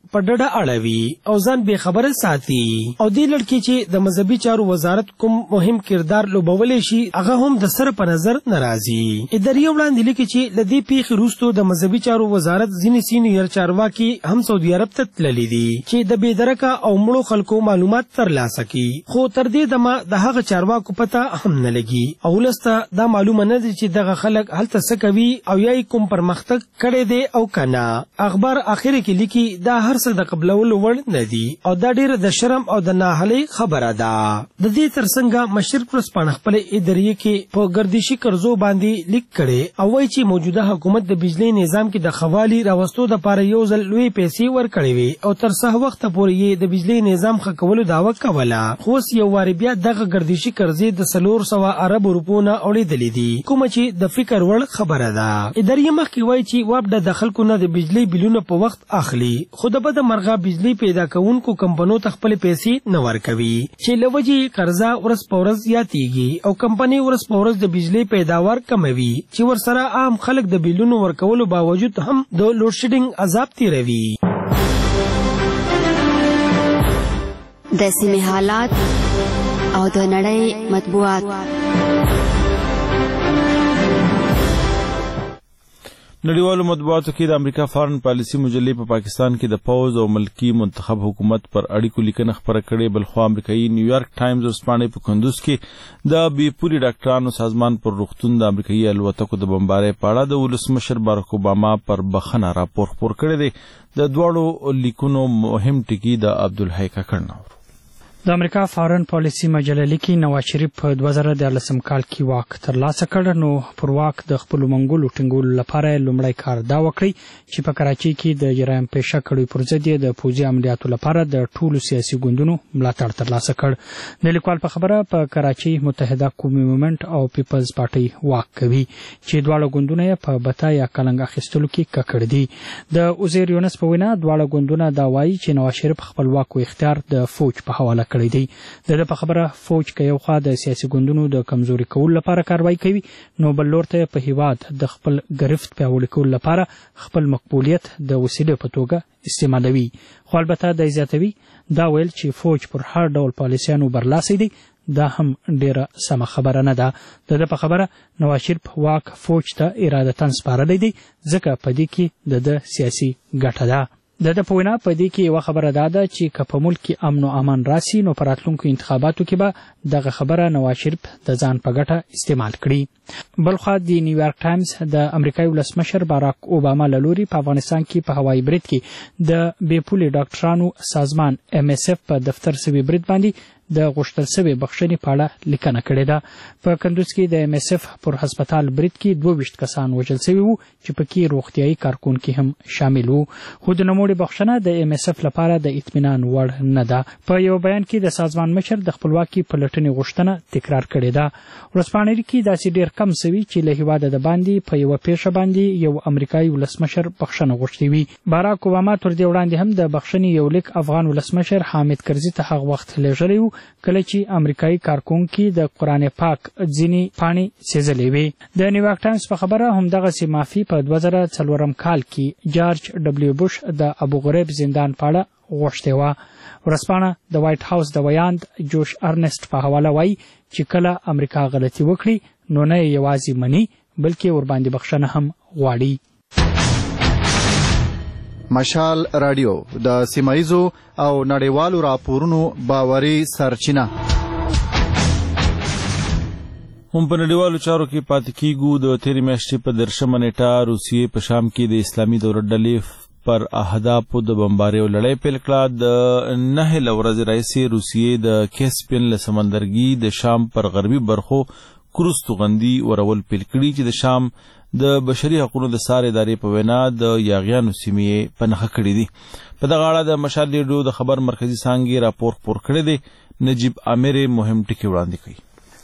په ډډه اړوي او ځان بې خبره ساتي او دې لړ کې چې د مذهبي چارو وزارت کوم مهم کردار لوبولی شي هغه هم د سره په نظر ناراضي. اداریه وړاندې لیکي چې له دې پیښې وروسته د مذهبي چارو وزارت ځینې سینیئر چارواکي هم سعودي عرب ته تللي دي چې د بې درکه او مړو خلکو معلومات ترلاسه کړي، خو تر دې دمه د هغه چارواکو پته هم نه لګي او ولس ته دا معلومه نه ده چې دغه خلک هلته څه کوي او یا کوم پرمختګ کړی دی او که نه. اخبار اخر کې لیکي دا هر څه د قبلولو وړ نه دي او دا ډېره د شرم او د ناهلۍ خبره ده. د دې ترڅنګ مشرق ورځپاڼه خپلې اداریې کې په ګردشي قرضو باندې لیک کړی او وایي چې موجوده حکومت د بجلی نظام کې د خوالي راوستو دپاره یو ځل لوی پیسې ورکړې وې او تر څه وخته پورې یې د بجلی نظام ښه کولو دعوه کوله، خو اوس یو وارې بیا دغه ګردشي قرضې د څلور سوه اربو روپو نه اوړېدلې دي، کومه چې د فکر وړ خبره ده. اداریه مخکې وایي چې وابډه د خلکو نه د بجلی بلونه په وخت اخلي، خو د بده مرغه بجلی پیدا کوونکو کمپنو ته خپلې پیسې نه ورکوي چې له وجې قرضه ورځ په ورځ زیاتېږي او کمپنۍ ورځ په ورځ د بجلی پیداوار کموي چې ورسره عام خلک د بلونو ورکولو باوجود هم د لوډ شیډینګ عذاب تیروي. د سیمې حالات او د نړۍ مطبوعات. نړیوالو مطبوعاتو کې د امریکا فارن پالیسي مجلې په پا پاکستان کې د پوز او ملکی منتخب حکومت پر اړیکو لیکنه خپره کړې، بلخوا امریکایي نیویارک ټایمز ورځپاڼې په کندوز کې د بې پوري ډاکټرانو سازمان پر روغتون د امریکایي الوتکو د بمبارۍ په اړه د ولسمشر باراک اوباما پر بخښنه راپور خپور کړی دی. د دواړو لیکونو مهم ټکي د عبدالحی کاکړ. د امریکا فارن پالیسي مجله لیکي نواز شریف په دوه زره دیارلسم کال کې واک ترلاسه کړ، نو پر واک د خپلو منګولو ټینګولو لپاره لومړی کار دا وکړي چې په کراچۍ کې د جرایم پیشه کړیو پر ضد یې د پوځي عملیاتو لپاره د ټولو سیاسي ګوندونو ملاتړ ترلاسه کړ. د لیکوال په خبره په کراچۍ متحده قومي مومنټ او پیپلز پارټۍ واک کوي چې دواړه ګوندونه یې په بتا یا کلنګ اخیستلو کې ککړ دي. د عزیر یونس په وینا دواړه ګوندونه دا وایي چې نواز شریف خپل واک او اختیار د فوج په حواله کړی دی. د په خبره فوج که یو خوا د سیاسي ګوندونو د کمزوري کولو لپاره کاروایی کوي، نو بل لور ته په هیواد د خپل ګرفت پیاوړي کولو لپاره خپل مقبولیت د وسیلې په توګه استعمالوي. خو البته د زیاتوي دا ویل چې فوج پر هر ډول پالیسیانو برلاسی دی دا هم ډیره سمه خبره نه ده. د په خبره نواز شریف واک فوج ته ارادتاً سپارلی دی ځکه په دې کې د د سیاسي ګټه ده. د د په وینا په دې کې یوه خبره دا ده چې که په ملک کې امن و امان راسي نو په راتلونکو انتخاباتو کې به دغه خبره نواز شریف د ځان په ګټه استعمال کړي. بلخوا د نیویارک ټایمز د امریکایي ولسمشر باراک اوباما له لوري په افغانستان کې په هوایي برید کې د بې پولې ډاکټرانو سازمان ایم ایس اف په دفتر سوي برید باندې د غوښتل سوې بخښنې په اړه لیکنه کړې ده. په کندوز کې د ایم ایس اف پر هسپتال برید کې دوه ویشت کسان وژل سوي وو چې پکې روغتیایي کارکونکي هم شامل وو، خو د نوموړې بخښنه د ایم ایس اف لپاره د اطمینان وړ نه ده. په یو بیان کې د سازمان مشر د خپلواکي پلټنې غوښتنه تکرار کړې ده. ورځپاڼې لیکي داسې ډېر کم سوي چې له هېواده د باندې په یوه پیښه باندې یو امریکایي ولسمشر بخښنه غوښتې وي. باراک اوباما تر دې وړاندې هم د بخښنې یو لیک افغان ولسمشر حامد کرزي ته هغه وخت لیږلی وو کله چې امریکایي کارکونکي د قرآن پاک ځینې پاڼې سېزلې وې. د نیویارک ټایمز په خبره همدغسې معافي په دوه زره څلورم کال کې جارج ډبلیو بوش د ابو غریب زندان په اړه غوښتې وه. ورځپاڼه د وایټ هاوس د ویاند جوش ارنسټ په حواله وایي چې کله امریکا غلطي وکړي نو نه یې یوازې مني بلکې ورباندې بخښنه هم غواړي. مشال رادیو د سیمایزو او نړیوالو راپورونو باوري سرچینه. هم په نړیوالو چارو کې پاتې کیږو. د تېرې میاشتې په دېرشمه نیټه روسیې په شام کې د اسلامي دولت ډلې پر اهدافو د بمبارۍ او لړۍ پیل کړه. د نهه له ورځې راهیسې روسیې د کیسپین له سمندرګي د شام پر غربي برخو کروز توغندي ورول پیل کړي چې د شام د بشري حقوقو د سار ادارې په وینا د یاغیانو سیمې په نښه کړي دي. په دغه اړه د مشال ریډیو د خبر مرکزي څانګې راپور خپور کړی دی. نجیب عامر مهم ټکي وړاندې کوي.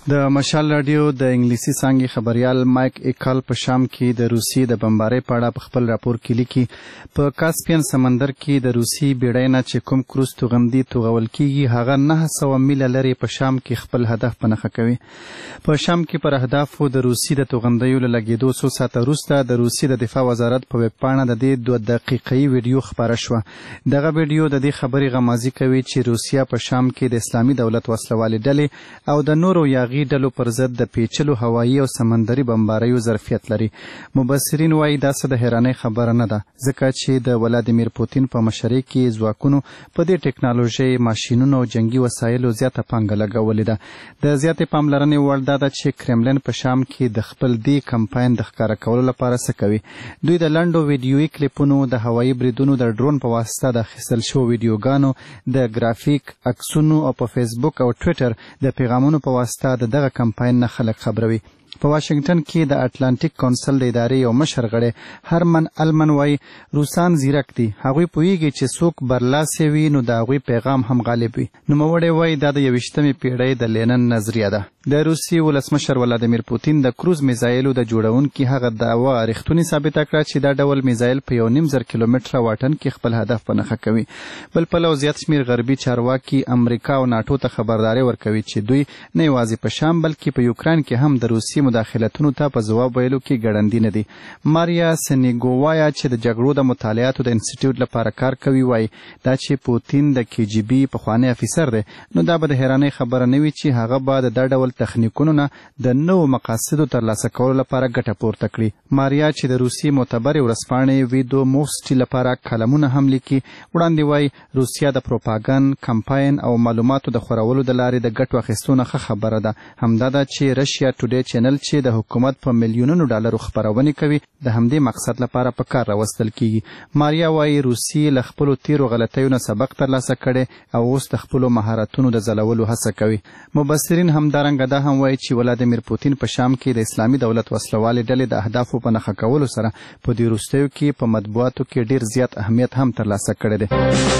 د مشال رادیو د انګلیسي څانګې خبريال مایک ایکال په شام کې د روسي د بمبارۍ په اړه په خپل راپور کې لیکي په کاسپین سمندر کې د روسي بیړۍ نه چې کوم کروز توغندي توغول کیږي هغه نه سوه میله لرې په شام کې خپل هدف په نښه کوي. په شام کې پر اهدافو د روسي د توغندیو له لګېدو څو ساعته وروسته د روسي د دفاع وزارت په ویب پاڼه د دې دوه دقیقه‌یي ویډیو خپاره شوه. دغه ویډیو د دې خبرې غمازي کوي چې روسیا په شام کې د اسلامي دولت وسلوالې ډلې او د نورو یاغي ډلو پر ضد د پیچلو هوایي او سمندري بمباریو ظرفیت لري. مبصرین وایي دا څه د حیرانۍ خبره نه ده ځکه چې د ولادیمیر پوتین په مشرۍ کې ځواکونو په دې ټکنالوژۍ ماشینونو او جنگي وسایلو زیاته پانګه لګولې ده. د زیاتې پاملرنې وړ دا ده چې کرملن په شام کې د خپل دې کمپاین د ښکاره کولو لپاره څه کوي. دوی د لنډو ویډیويي کلیپونو د هوایي بریدونو د ډرون په واسطه د اخیستل شوو ویډیوګانو د ګرافیک عکسونو او په فیسبوک او ټویټر د پیغامونو په واسطه د دغه کمپاین نه خلک خبروي. په واشنگټن کې د اټلانټیک کونسل د ادارې یو مشر غړی هرمن المن وایي روسان زیرک دي، هغوی پوهیږي چې څوک برلاسې وي نو د هغوی پیغام هم غالب وي. نوموړی وایي دا د یویشتمې پیړۍ د لینن نظریه ده. د روسي ولسمشر ولادیمیر پوتین د کروز میزایلو د جوړونکي هغه دعوه رښتونې ثابته کړه چې دا ډول میزایل په یو نیم زر کیلومتره واټن کې خپل هدف په نښه کوي. بل پلو زیات شمیر غربي چارواکي امریکا او ناټو ته خبرداری ورکوي چې دوی نه یوازې په شام بلکې په یوکران کې هم د روسي مداخلتونو ته په ځواب ویلو کې ګړندي نه دي. ماریا سنیګووایا چې د جګړو د مطالعاتو د انسټیټیوټ لپاره کار کوي وایي دا چې پوتین د کې جی بي پخوانی افیسر دی نو دا به د حیرانۍ خبره نه وي چې هغه به د دا ډول تخنیکونو نه د نوو مقاصدو ترلاسه کولو لپاره ګټه پورته کړي. ماریا چې د روسي معتبرې ورځپاڼې ویدو موسټي لپاره کالمونه هم لیکي وړاندې وایي روسیا د پروپاګند کمپاین او معلوماتو د خورولو د لارې د ګټو اخیستو نه ښه خبره ده. همدا ده چې رشیا ټوډے چینل چې د حکومت په میلیونونو ډالرو خپرونې کوي د همدې مقصد لپاره په کار راوستل کیږي. ماریا وایي روسي له خپلو تیرو غلطیو نه سبق ترلاسه کړي او اوس د خپلو مهارتونو د ځلولو هڅه کوي. مبصرین همدارنګه دا هم وایي چې ولادیمیر پوتین په شام کې د اسلامي دولت وسلوالې ډلې د اهدافو په نښه کولو سره په دې وروستیو کې په مطبوعاتو کې ډیر زیات اهمیت هم ترلاسه کړی دی.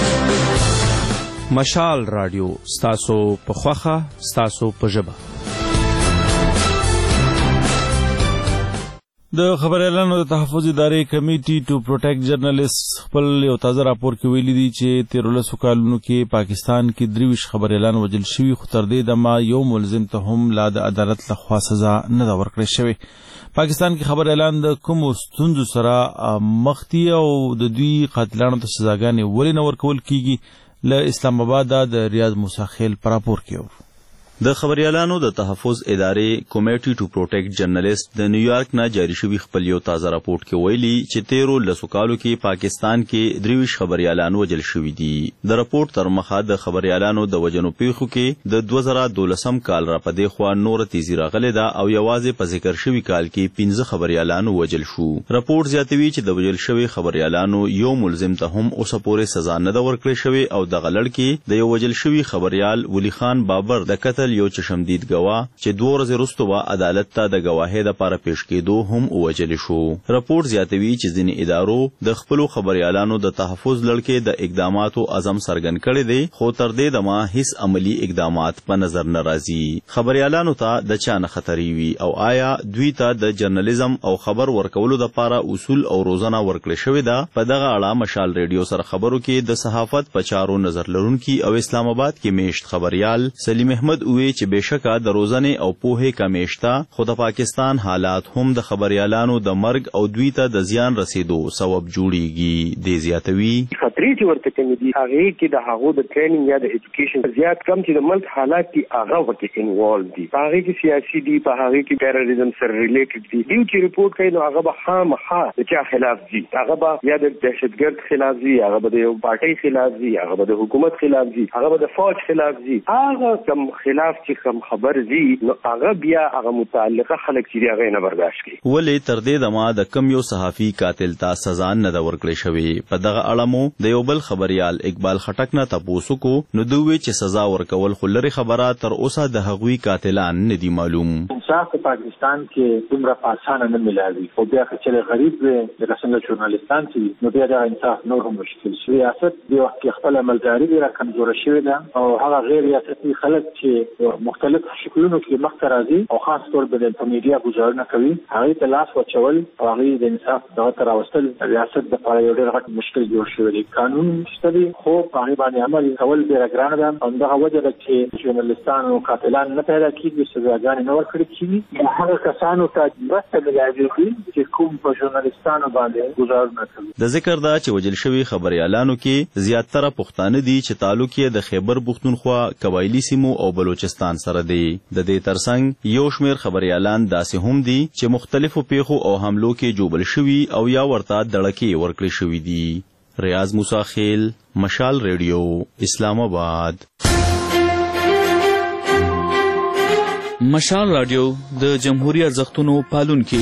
مشال رادیو ستاسو په خوښه ستاسو په ژبه. د خبريالانو د تحفظ ادارې کمیټي ټو پروټیکټ جرنالیست خپل یو تازه راپور کې ویلي دي چې تیرولسو کالونو کې پاکستان کې درویش خبريالان وژل شوي خو تر دې دمه یو ملزم ته هم لا د عدالت لخوا سزا نه ده ورکړل شوې. پاکستان کې خبريالان د کومو ستونزو سره مخ دي او د دوی قاتلانو ته سزاګانې ولې نه ورکول کیږي له اسلام آباد د ریاض موسی خیل په راپور کې. د خبريالانو د تحفظ ادارې کمیټي ټو پروټیکټ جرنالیست د نیویارک نه جاری شوی خپل یو تازه راپورټ کې ویلي چې تیرو لسو کالو کې پاکستان کې درویش خبريالان وژل شوي دي. د راپورټ تر مخه د خبريالانو د وژنو پیښو کې د دوه زره دولسم کال را پدې خوا نور تیزی راغلی ده او یوازې په ذکر شوی کال کې پنځه خبريالان وژل شو. راپورټ زیاتوي چې د وژل شوی خبريالانو یو ملزم ته هم اوسه پورې سزا نه ده ورکړل شوې او د غلړ کې د یو وژل شوی خبريال ولی خان بابر د قتل یو چشمدید گواه چې دوه ورځې وروسته به عدالت ته د گواهۍ دپاره پیش کېدو هم ووژل شو. راپورټ زیاتوي چې ځینې ادارو د خپلو خبريالانو د تحفظ لړ کې د اقداماتو عزم څرګند کړی دی خو تر دې دمه هیڅ عملي اقدامات په نظر نه راځي. خبريالانو ته د چا نه خطرې وي او آیا دوی ته د جرنالیزم او خبر ورکولو دپاره اصول او روزنه ورکړل شوې ده؟ په دغه اړه مشال ریډیو سره خبرو کې د صحافت په چارو نظر لرونکي او اسلام آباد کې میشت خبريال سلیم احمد وویل چې بشکه د روزنې او پوهې کمیشته خو د پاکستان حالات هم د خبريالانو د مرګ او دوی ته د زیان رسیدو سبب جوړیږي. د زیاتوي خطرې چې ورته کوي دي هغه کې د هغو د ټریننګ یا د ایجوکیشن زیات کم چې د ملک حالات دي هغه ورته انوالو دي. هغه کې سیاسي دي په هغه کې ټیرریزم سره ریلیټډ دي. دوی چې ریپورت کوي نو هغه به خامخا د چا خلاف دي. هغه به یا د دهشتګرد خلاف دي، هغه به د یو پارټۍ خلاف دي، هغه به د حکومت خلاف دي، هغه به د فوج خلاف دي. هغه کم خلاف چې کم خبر دي نو هغه بیا هغه متعلقه خلک چې هغه نه برداشت کوي. ولې تر دې دمه د کم یو صحافي قاتل ته سزا نه ده ورکړل شوې؟ په دغه اړه مو د یو بل خبريال اقبال خټک نه تپوسو کو نو دوی چې سزا ورکول خو لري خبره تر اوسه د هغوی قاتلان نه دي معلوم. انصاف په پاکستان کې دومره په اسانه نه ملاوي او بیا چې غریب دی لکه څنګه ژورنالیستان چې نو بیا د انصاف نور هم مشکل شي. ریاست د وخت کې خپل عملداري ډېره کمزوره شوې ده او هغه غیر ریاستي خلک چې مختلف شکلونو کې مخته راځي او خاص طور په میډیا ګزارونه کوي هغه ته لاس وچول او هغه د انصاف دغه تر راوستل ریاست د لپاره یو ډېر غټ مشکل جوړ شوی دی. قانون شته دی خو هغه باندې عمل کول ډېر ګران ده او دغه وجه ده چې ژورنالیستان او قاتلان نه پیدا کیږي سزاګانې نه ورکړي کیږي. هغه کسانو ته مرسته ملایوي چې کوم په ژورنالیستانو باندې ګزارونه کوي. د ذکر دا چې وجل شوی خبريالانو کې زیاتره پښتانه دي چې تعلق یې د خیبر پښتونخوا قبایلی سیمو او بلوچستان سره دی. د دې ترڅنګ یو شمېر خبريالان داسې هم دي چې مختلفو پیښو او حملو کې جوړل شوي او یا ورته دړکې ورکړې شوي دي. ریاض موسی خیل، مشال ریډیو، اسلام آباد. مشال رادیو د جمهوریت ارزښتونو پالونکي.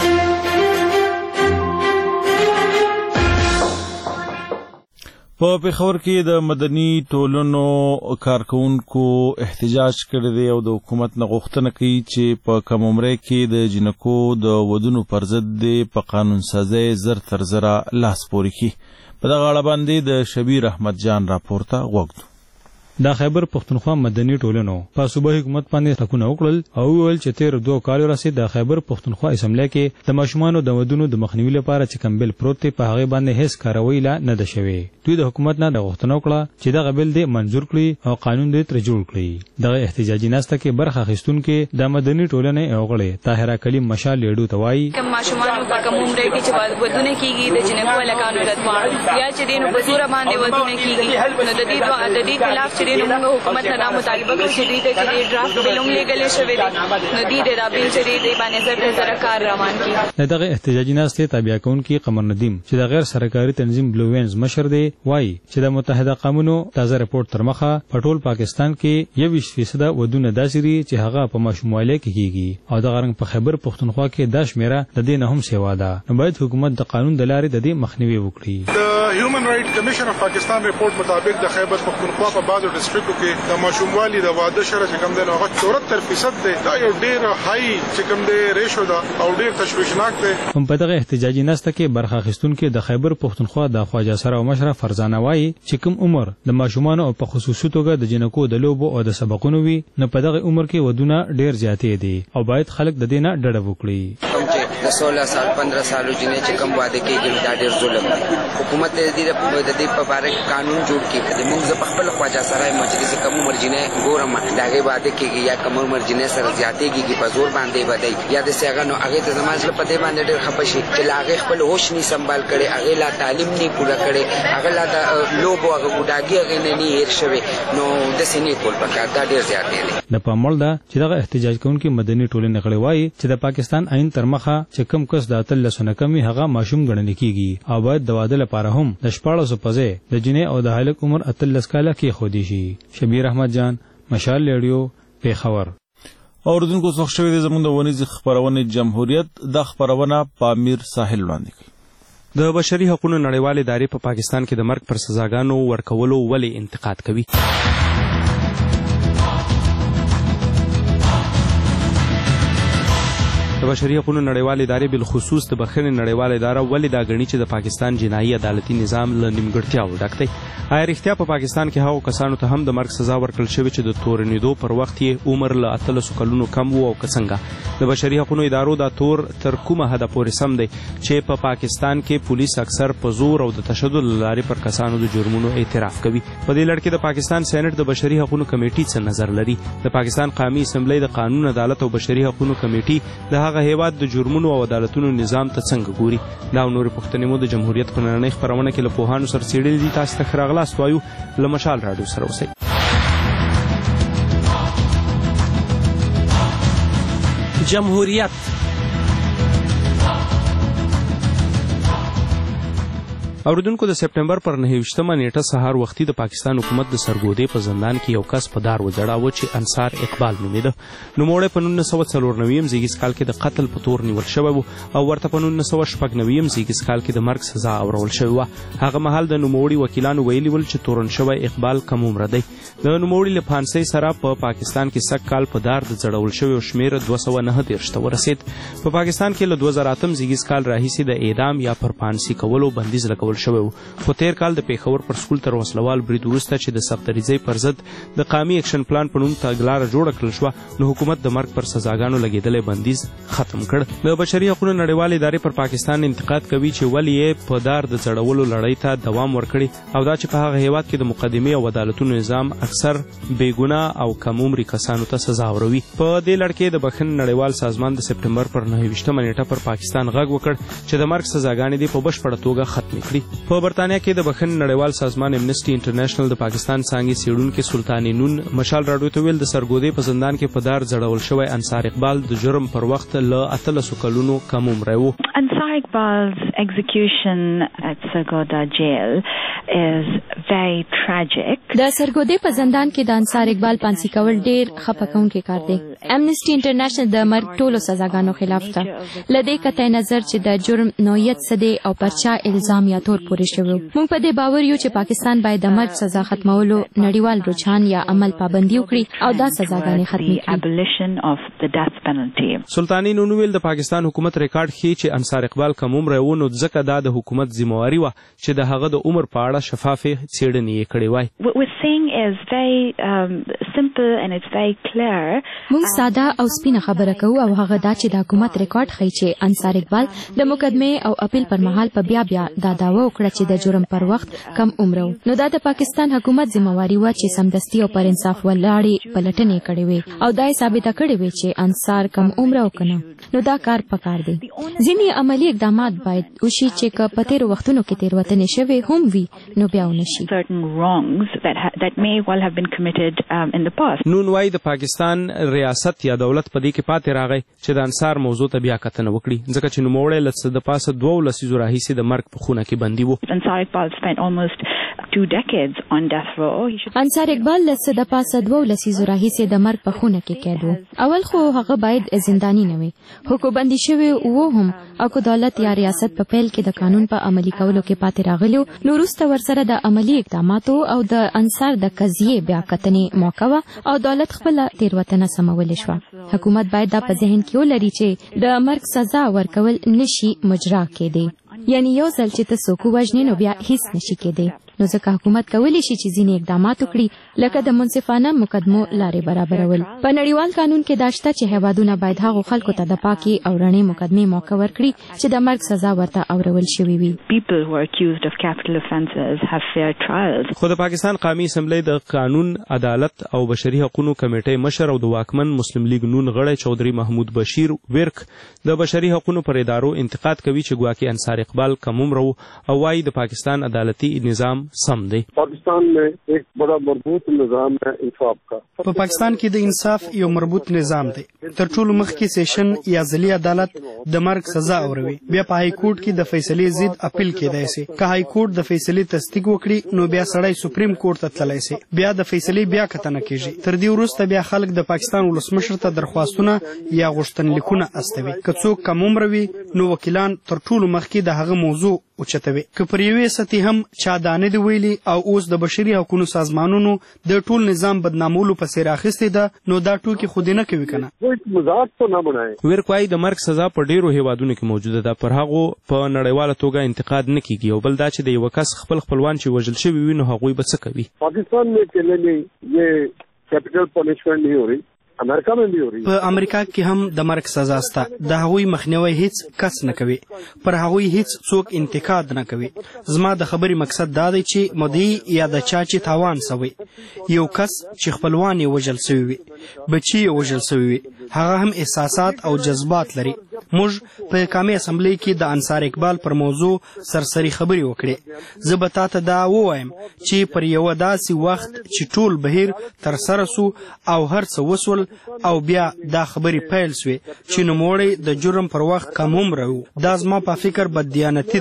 په پېښور کې د مدني ټولنو کارکونکو احتجاج کړی دی او د حکومت نه غوښتنه کوي چې په کم عمره کې د جنکو د ودونو پر ضد په قانون سازي زر تر زره لاس پورې کړي. په دغه اړه باندې د شبیر احمد جان راپور ته غوږ دو. د خیبر پښتونخوا مدني ټولنو په صوبایي حکومت باندې ټکونه وکړل او ویل چې تیر دوه کال وروسته د خیبر پښتونخوا اسمبلی کې د ماشومانو د ودونو د مخنیوي لپاره چې کوم بل پروت دی په هغه باندې هیڅ کاروي لا نه ده شوې. دوی د حکومت نه د غوښتنه وکړه چې دغه بل دی منزور کړي او قانون دی تر جوړ کړي. دغه احتجاجي ناسته کې برخه اخیستونکو د مدني ټولنې اوغړې طاهره کلیم مشال لیډو توای کوم ماشومانو په کوم عمر کې چې ودونه کیږي د جنکو لکانو راتوان یا چې دینو په زور باندې ودونه کیږي نو د دې دوه د دې خلاف چې دینو حکومت نه مطالبه کوي چې دوی ته چې ډرافټ بلوم لګل شوی دی نو دوی د رابطې چې دوی باندې زر زر کار روان کړي. دغه احتجاجي ناسته تابع کونکي قمر ندیم چې د غیر سرکاري تنظیم بلو وینز مشر دی وایي چې د متحده قومونو تازه رپورت تر مخه په ټول پاکستان کې یویشت فیصد ودونه داسې دي چې هغه په ماشومواله کې کیږي او د غرنګ په خیبر پښتونخوا کې دا شمیره د دې نه هم سیوا ده. نو باید حکومت د قانون د لارې د دې مخنیوي وکړي. د هیومن رائټ کمیشن اف پاکستان رپورت مطابق د خیبر پښتونخوا په بعضو ډسټریکټو کې د ماشوموالي د واده شره چې کوم دی نو هغه چورهتر فیصد دی. دا یو ډیر هاي چې کوم دی ریشو ده او ډیر تشویشناک دی. هم په دغه احتجاجي نسته کې برخه اخیستونکو د خیبر پښتونخوا د خواجه سره او مشره فرزانه وایي چې کوم عمر د ماشومان او په خصوصي توګه د جنکو د لوبو او د سبقونو وي نو په دغه عمر کې ودونه ډیر زیاتې دي او باید خلک د دې نه ډډه وکړي. کوم چې د سولہ سال پندرہ سالو جنې چې کوم واده کېږي دا ډیر ظلم دی. حکومت دې د دې په اړه قانون جوړ کړي. موږ په خپل خواجه سره مجلس کوم عمر جنې ګورم داغه واده کېږي یا کوم عمر جنې سره زیاتې کېږي په زور باندې بدای یا د سیغه نو هغه ته زمانه په دې باندې ډېر خپشي چې لاغه خپل هوش نه سنبال کړي هغه لا تعلیم نه پوره کړي هغه لا د لوبو هغه ګډاګي هغه نه نه هیر شوی نو د سینې کول پکار دا ډېر زیاتې دي. د پامول دا چې دغه احتجاج کوونکي مدني ټولنې غړي وایي چې د پاکستان عین تر مخه چې کم کس د اتل سنه کمی هغه ماشوم ګڼل کیږي او باید د واده لپاره هم د شپاړسو پځې د جنې او د هلک عمر اتل کاله کې خودي شي. شبیر احمد جان، مشال ریډیو، پېښور. اوردونکو څوک شوی د زموږ د ونیز خبرونه جمهوریت د خبرونه پامیر ساحل وړاندې کوي. د بشري حقوقو نړیوال ادارې په پاکستان کې د مرګ پر سزاګانو ورکولو ولې انتقاد کوي؟ د بشري حقوقو نړیوال ادارې بالخصوص د بخښنې نړیوال اداره ولې دا ګڼي چې د پاکستان جنایي عدالتي نظام له نیمګړتیاوو ډک دی؟ آیا رښتیا په پاکستان کې هغو کسانو ته هم د مرګ سزا ورکړل شوې چې د تورنېدو پر وخت یې عمر له اتلسو کلونو کم و او که څنګه؟ د بشري حقوقو ادارو دا تور تر کومه حده پورې سم دی چې په پاکستان کې پولیس اکثر په زور او د تشدد له لارې پر کسانو د جرمونو اعتراف کوي؟ په دې لړ کې د پاکستان سېنات د بشري حقوقو کمیټې څه نظر لري؟ د پاکستان قومي اسمبلی د قانون، عدالت او بشري حقوقو کمیټې د هغه هیواد د جرمونو او عدالتونو نظام ته څنګه ګوري؟ دا او نورې پوښتنې مو د جمهوریت په نننۍ خپرونه کې له پوهانو سره څېړلې دي. تاسو ته ښه راغلاست وایو. له مشال راډیو سره اوسئ. جمهوریت اوریدونکو د سپټمبر پر نهه نیټه سهار وختي د پاکستان حکومت د سرګودې په زندان کې یو کس په دار وځړاوه چې انصار اقبال نومیده. نوموړی په نولس سوه څلور نوي زیږیز کال کې د قتل په تور نیول شوی و او ورته په نولس سوه شپږ نوي زیږیز کال کې د مرګ سزا اورول شوې وه. هغه مهال د نوموړي وکیلانو ویلي ول چې تورن شوی اقبال کم عمره دی. د نوموړي له پانسۍ سره په پاکستان کې سږ کال په دار د ځړول شویو شمېر دوه سوه نهه دېرش ته ورسېد. په پاکستان کې له دوه زره اتم زیږیز کال راهیسې د اعدام یا پر پانسي کولو بندیز لګول شوی و. خو تېر کال د پېښور پر سکول تر وسلوال برید وروسته چې د سختدریځۍ پر ضد د قامي اکشن پلان په نوم تګلاره جوړه کړل شوه، نو حکومت د مرګ پر سزاګانو لګېدلی بندیز ختم کړ. د بشري حقوقو نړیوالې ادارې پر پاکستان انتقاد کوي چې ولې یې په دار د ځړولو لړۍ ته دوام ورکړي او دا چې په هغه هېواد کې د مقدمې او عدالتونو نظام اکثر بېګناه او کم عمري کسانو ته سزا وروي. په دې لړ کې د بخښنې نړیوال سازمان د سپټمبر پر نهه ویشتمه نیټه پر پاکستان غږ وکړ چې د مرګ سزاګانې دې په بشپړه توګه ختمې کړي. په برطانیه کې د بخښنې نړیوال سازمان امنسټي انټرنیشنل د پاکستان څانګې څېړونکي سلطاني نون مشال راډیو ته ویل د سرګودې په زندان کې په دار ځړول شوی انصار اقبال د جرم پر وخت له اتلسو کلونو کم عمری و. Ansar Iqbal's execution at Sargodha jail is very tragic. د سرګودې په زندان کې د انصار اقبال پانسي کول ډیر خفه کوونکی کار دی. امنسټي انټرنیشنل د مرګ ټولو سزاګانو خلاف ده. له دې قطع نظر چې د جرم نوعیت څه دی او پر چا الزام یا تور پورې شوی. موږ په دې باور یو چې پاکستان باید د مرګ سزا ختمولو نړیوال رجحان یا عمل پابندي وکړي او دا سزاګانې ختمې کړي. سلطاني نون ویل د پاکستان حکومت ریکارډ ښیي چې انصار اقبال کم عمری و، نو ځکه دا د حکومت ذمہواري وه چې د هغه د عمر په اړه شفافې څېړنې یې کړې وای. موږ ساده او سپینه خبره کوو او هغه دا چې د حکومت ریکارډ ښیي چې انصار اقبال د مقدمې او اپیل پر مهال په بیا بیا دا دعوه وکړه چې د جرم پر وخت کم عمره و. نو دا د پاکستان حکومت ذمہواري وه چې سمدستي او پر انصاف ولاړې پلټنې کړې وې او دا یې ثابته کړې وې چې انصار کم عمره و که نه. نو دا کار پکار دی. ځینې عملي اقدامات باید وشي چې که په تېرو وختونو کې تېروتنې شوې هم وي نو بیا ونه شي. نون وايي د پاکستان ریاست یا دولت په دې کې پاتې راغی چې د انصار موضوع ته بیا کتنه وکړي، ځکه چې نوموړی له څه د پاسه دوو لسیزو راهیسې د مرګ په خونه کې بندي و. انصار اقبال له څه د پاسه دوو لسیزو راهیسې د مرګ په خونه کې قید و. اول خو هغه باید زنداني نه وي، خو که بندي شوی و هم او که دولت یا ریاست په پیل کې د قانون په عملي کولو کې پاتې راغلی نو وروسته ورسره د عملي اقداماتو او د انصار د قضیې بیا کتنې موقع وه او دولت خپله تېروتنه سمولی شوه. حکومت باید دا په ذهن کې ولري چې د مرګ سزا ورکول نشي مجرا کېدی، یعنی یو ځل چې ته څوک ووژنې نو بیا هیڅ نشي کېدی. نو ځکه حکومت کولی شي چې ځینې اقدامات وکړي لکه د منصفانه مقدمو لارې برابرول. په نړیوال قانون کې دا شته چې هیوادونه باید هغو خلکو ته د پاکې او رڼې مقدمې موقع ورکړي چې د مرګ سزا ورته اورول شوې وي. خو د پاکستان قومي اسمبلی د قانون، عدالت او بشري حقوقو کمیټې مشر او د واکمن مسلم لیگ نون غړی چودھری محمود بشیر ورک د بشري حقوقو پر ادارو انتقاد کوي چې ګواکې انصار اقبال کم عمره او وايي د پاکستان عدالتي نظام سم دی. پاکستان میں ایک بڑا مربوط نظام ہے انصاف کا. په پاکستان کې د انصاف یو مربوط نظام دی. تر ټولو مخکې سیشن یا ځلي عدالت د مرګ سزا اوروي، بیا په های کورټ کې د فیصلې ضد اپیل کېدای شي. که های کورټ د فیصلې تصدیق وکړي نو بیا سړی سپریم کورټ ته تللی شي، بیا د فیصلې بیا کتنه کیږي. تر دې وروسته بیا خلک د پاکستان ولسمشر ته درخواستونه یا غوښتنلیکونه استوي. که څوک کم عمره وي نو وکیلان تر ټولو مخکې د هغه موضوع اوچتوي. که پر یوې سطحې هم چا دا نه دی ویلي او اوس د بشري حقوقو سازمانونو د ټول نظام بدنامولو پسې راخیستې ده نو دا ټوکې خو دې نه کوي که نه. ورک وایي د مرګ سزا په ډیرو هیوادونو کې موجوده ده، پر هغو په نړیواله توګه انتقاد نه کیږي. او بل دا چې د یوه کس خپل خپلوان چې وژل شوي وي نو هغوی به څه کوي. پاکستان میں چلنے یہ کیپٹل پنشمنٹ نہیں ہو رہی، امریکا میں بھی ہو رہی. په امریکا کې هم د مرګ سزا سته، د هغوی مخنیوي هیڅ کس نه کوي، پر هغوی هیڅ څوک انتقاد نه کوي. زما د خبرې مقصد دا دی چې مدعي یا د چا چې تاوان سوی، یو کس چې خپلوان یې وژل سوي وي، بچي یې وژل سوي وي، هغه هم احساسات او جذبات لري. موږ په قومي اسمبلی کې د انصار اقبال پر موضوع سرسري خبرې وکړې. زه به تاته دا ووایم چې پر یوه داسې وخت چې ټول بهیر ترسره سو او هر څه وسول او بیا دا خبرې پیل سوې چې نوموړی د جرم پر وخت کم عمره و. دا زما په فکر بددیانتي ده،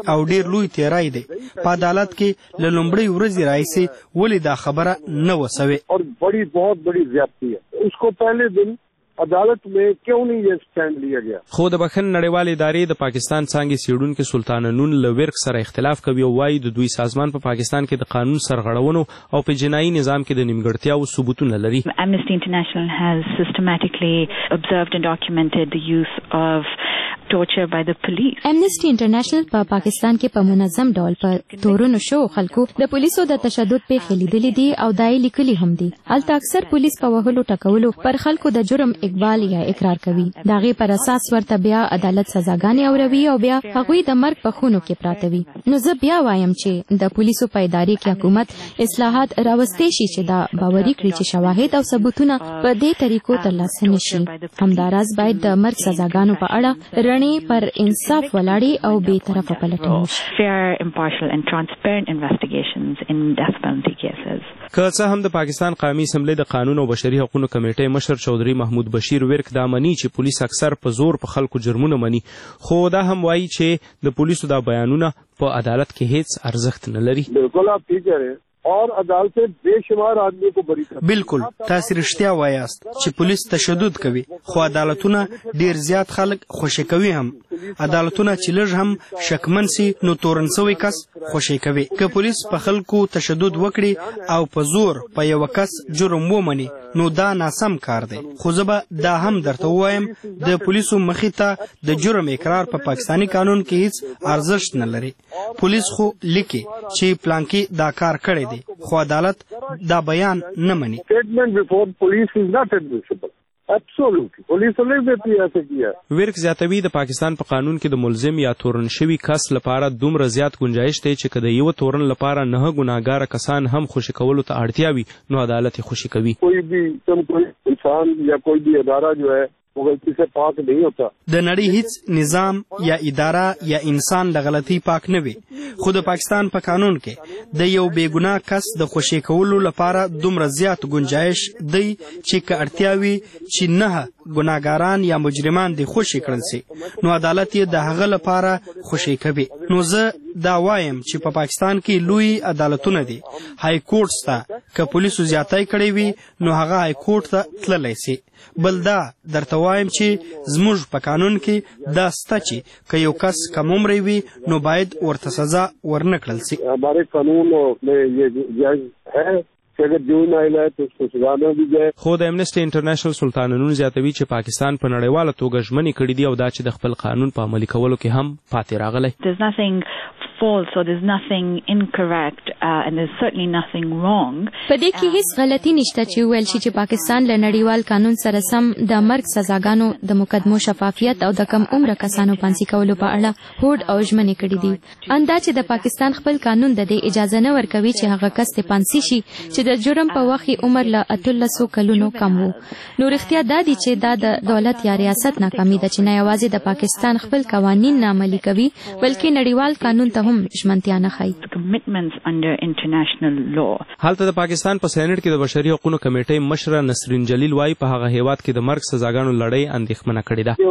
او ډیر لوی تیرای دی په عدالت کې له لومړۍ ورځې راهیسې ولې دا خبره نه وسوي اور بڑی بہت بڑی زیادتی ہے اس کو پہلے دن عدالت میں کیوں نہیں یہ سٹینڈ لیا گیا خو د بخښنې نړیوالې ادارې د پاکستان څانګې څېړونکي سلطان نون له ورک سره اختلاف کوي او وایي د دوی سازمان په پاکستان کې د قانون سرغړونو او په جنایي نظام کې د نیمګړتیاو ثبوتونه لري. Amnesty International has systematically observed and documented the use of torture by the police. Amnesty International په پا پاکستان کې په منظم ډول په تورونو شو خلکو د پولیسو د تشدد پیښې لیدلې دي او دای لیکلي هم دي. البته اکثر پولیس په وهلو ټکولو پر خلکو د جرم اقبال یا اقرار کوي. داغه پر اساس ورته بیا عدالت سزاګانې اوروي او بیا هغوی د مرګ په خونو کې پراته وي. نو زه بیا وایم چې د پولیسو په ادارې کې حکومت اصلاحات راوستي شي چې دا باوري کړي چې شواهد او ثبوتونه په دې طریقو ترلاسه نشي. همداراز باید د مرګ سزاګانو په اړه رڼې پر انصاف ولاړې او بې طرفه پلټنې وشي. Fair, impartial and transparent investigations in death penalty cases. که څه هم د پاکستان قومي اسمبلی د قانون او بشري حقوقو کمیټې مشر چودھری محمود بشیر ورک دا مني چې پولیس اکثر په زور په خلکو جرمونه مني خو دا هم وایي چې د پولیسو دا بیانونه په عدالت کې هیڅ ارزښت نه لري. بالکل آپ ٹھیک کہہ رہے ہیں اور عدالتیں بے شمار آدمی کو بری کرتی. بالکل تاسو رښتیا وایاست چې پولیس تشدد کوي خو عدالتونه ډیر زیات خلک خوشی کوي هم. عدالتونه چې لږ هم شکمن سي نو تورن سوی کس خوشی کوي. که پولیس په خلکو تشدد وکړي او په زور په یو کس جرم ومني نو دا ناسم کار دی. خو زه به دا هم درته وایم د پولیسو مخې ته د جرم اقرار په پا پاکستانی قانون کې هیڅ ارزښت نه لري. پولیس خو لیکي چې پلانکی دا کار کړی خو عدالت دا بیان نه مني. Statement before police is not admissible. Absolutely. پولیس نه دی ایسه کیا. ورک زیاتوي د پاکستان په قانون کې د ملزم یا تورن شوی کس لپاره دومره زیات گنجائش دی چې کله یو تورن لپاره نه ګناګار کسان هم خوشی کولو ته اړتیا وي نو عدالت خوشی کوي. کوئی بھی تم کوئی انسان یا کوئی بھی ادارہ جو ہے غلطی سے پاک نہیں ہوتا. د نړۍ هیڅ نظام یا اداره یا انسان له غلطي پاک نه وي. خو د پاکستان په قانون کې د یو بې ګناه کس د خوشی کولو لپاره دومره زیات گنجائش دی چې که اړتیا وي چې نه ګناګاران یا مجرمان د خوشی کړل سي نو عدالت یې د هغه لپاره خوشی کوي. نو زه دا وایم چې په پا پاکستان کې لوی عدالتونه دي. های کورټ ته که پولیسو زیاتای کړی وي نو هغه های کورټ ته تللی سي. بل دا درته وایم چې زموږ په قانون کې دا سته چې که یو کس کم عمری وي نو باید ورته سزا ورنه کړل سي. ہمارے قانون میں یہ جائز ہے اگر جو نه لای ته سزا نه دیږي. خو د امنیسټي انټرنیشنل سلطان نون زیاتوي چې پاکستان په نړیواله توګه ژمنې کړې دي او دا چې د خپل قانون په عملي کولو کې هم پاتې راغلی. There's nothing false or there's nothing incorrect uh, and there's certainly nothing wrong. په دې کې هیڅ غلطي نشته چې ویل شي چې پاکستان له نړیوال قانون سره سم د مرګ سزاګانو د مقدمو شفافیت او د کم عمر کسانو پانسي کولو په اړه هوډ او ژمنې کړې دي. اندا چې د پاکستان خپل قانون د دې اجازه نه ورکوي چې هغه کس ته پانسي شي چې د جرم په وخت عمر له اتلسو کلونو کم وو. نو رښتیا دا دي چې دا د دولت یا ریاست ناکامي ده چې نه یوازې د پاکستان خپل قوانین نه عملي کوي بلکې نړیوال قانون ته هم ژمنتیا نه ښيي. Commitments under international law. حالته د پاکستان په سېنات کې د بشري حقوقو کمیټې مشره نسرین جلیل وايي په هغه هیواد کې د مرګ سزاګانو لړۍ اندېښمنه کړې ده.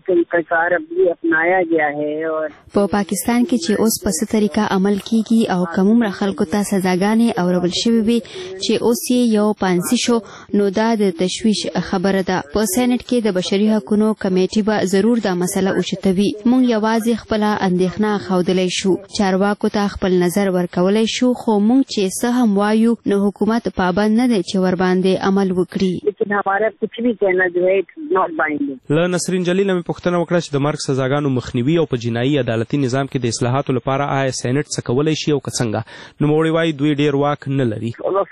په پاکستان کې چې اوس په څه طریقه عمل کیږي او کومه خلکو ته سزاګانې اورول شوې وي چې اوس یې یو پانسي شو نو دا د تشویش خبره ده. په سېنات کې د بشري حقوقو کمیټې به ضرور دا مسله اوچتوي. موږ یوازې خپل اندېښنه خودلای شو چارواکو ته خپل نظر ورکولای شو خو موږ چې څه هم وایو نو حکومت پابند نه دی چې ور باندې عمل وکړي. له نسرین جلیل مې پوښتنه وکړه چې د مرګ سزاګانو مخنیوي او په جنایي عدالتي نظام کې د اصلاحاتو لپاره آیا سېنات څه کولی شي او که څنګه. نوموړي وایي دوی ډیر واک نه لري.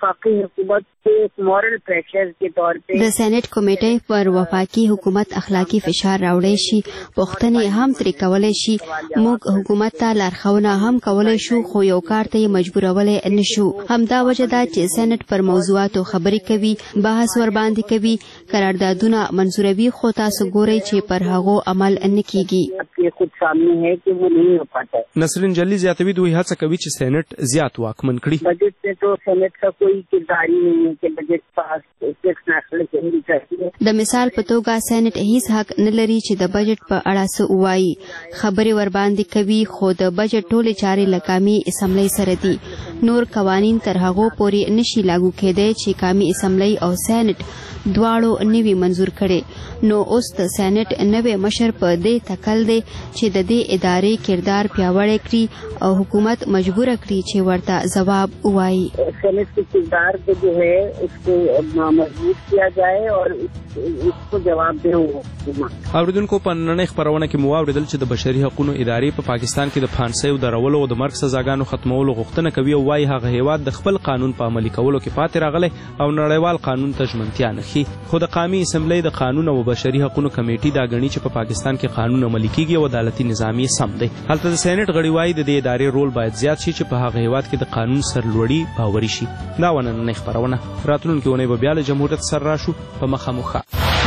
د سېنات کمیټې پر وفاقي حکومت اخلاقی فشار راوړی شي پوښتنې هم ترې کولی شي. موږ حکومت ته لارښوونه هم کولی شو خو یو کار ته یې مجبورولی نه شو. همدا وجه ده چې سېنات پر موضوعاتو خبرې کوي بحث ور باندې کوي قراردادونه منظوروي خو تاسو ګورئ چې پر هغو عمل نه کیږي. ये खुद सामने है कि वो नहीं हो पाता है। नसरीन जल्दी ज्यातवी दुई हڅه کوي چې سېنات زیات واکمن کړي। बजट में तो सेनेट का कोई किरदार ही नहीं है कि बजट पास टेक्स नेशनल असेंबली चाहिए। د مثال په توګه سېنات هیڅ حق نه لري چې د بجټ په اړه څه وایي، خبرې ور باندې کوي، خو د بجټ ټولې چارې له قومي اسمبلی سره دي. نور قوانین تر هغو پورې نشي لاګو کېدای چې قومي اسمبلی او سېنات دواړو نوي منزور کړي. نو اوس د سېنات نوې مشر په دې تکل دی چې د دې ادارې کردار پیاوړی کړي او حکومت مجبور کړي چې ورته ځواب ووایي. سېنات के किरदार को जो है उसको मजबूत किया जाए और इसको जवाब दे हुकूमत. اوریدونکو په نړۍ خبرونه کې مو اوریدل چې د بشري حقوقو ادارې په پاکستان کې د فانسیو درولو او د مرګ سزاګانو ختمولو غوښتنه کوي او وايي هغه هیواد د خپل قانون په عملي کولو کې پاتې راغلی او نړیوال قانون ته ژمنتیا نه ښيي. خو د قومي اسمبلی د قانون او بشري حقوقو کمیټې دا غني چې په پاکستان کې قانون عملي کیږي او عدالتي نظام یې سم دی. هلته د سېنات غړي وايي د دې ادارې رول باید زیات شي چې په هغه هیواد کې د قانون سرلوړي باوري شي. دا ونه نه خبرونه راتلونکي ونې به بیا له جمهوریت سره راشو په مخامخ.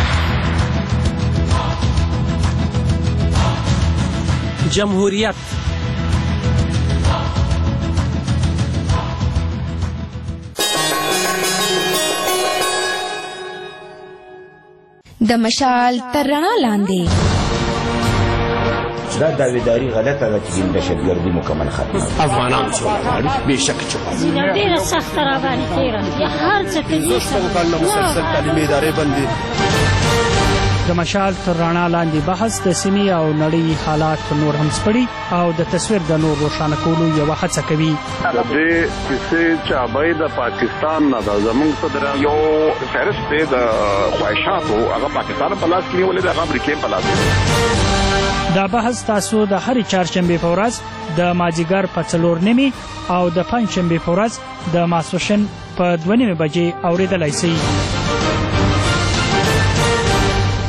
جمهوریت د مشال تر رڼا لاندې دا داویداری غلطه ده چې دهشتګردي مکمل ختمه افغانان څومره بېشکه چوپه ډېره سخته راباندې تېره هر څه کوي مسلسل تعلیمي ادارې بندي. د مشال تر رڼا لاندې بحث د سیمې او نړۍ حالات نور هم سپړي او د تصویر د نور روښانه کولو یوه هڅه کوي. د دې کیسې چابۍ د پاکستان نه ده، زموږ صدر یو فهرست دی د خواهشاتو، هغه پاکستان په لاس کې نیولې ده، هغه امریکې په لاس کې. دا بحث تاسو د هرې چهارشنبې په ورځ د مازدیګر په څلور نیمې او د پنجشنبې په ورځ د ماسپښین په دوه نیمې بجې اورېدلی شئ.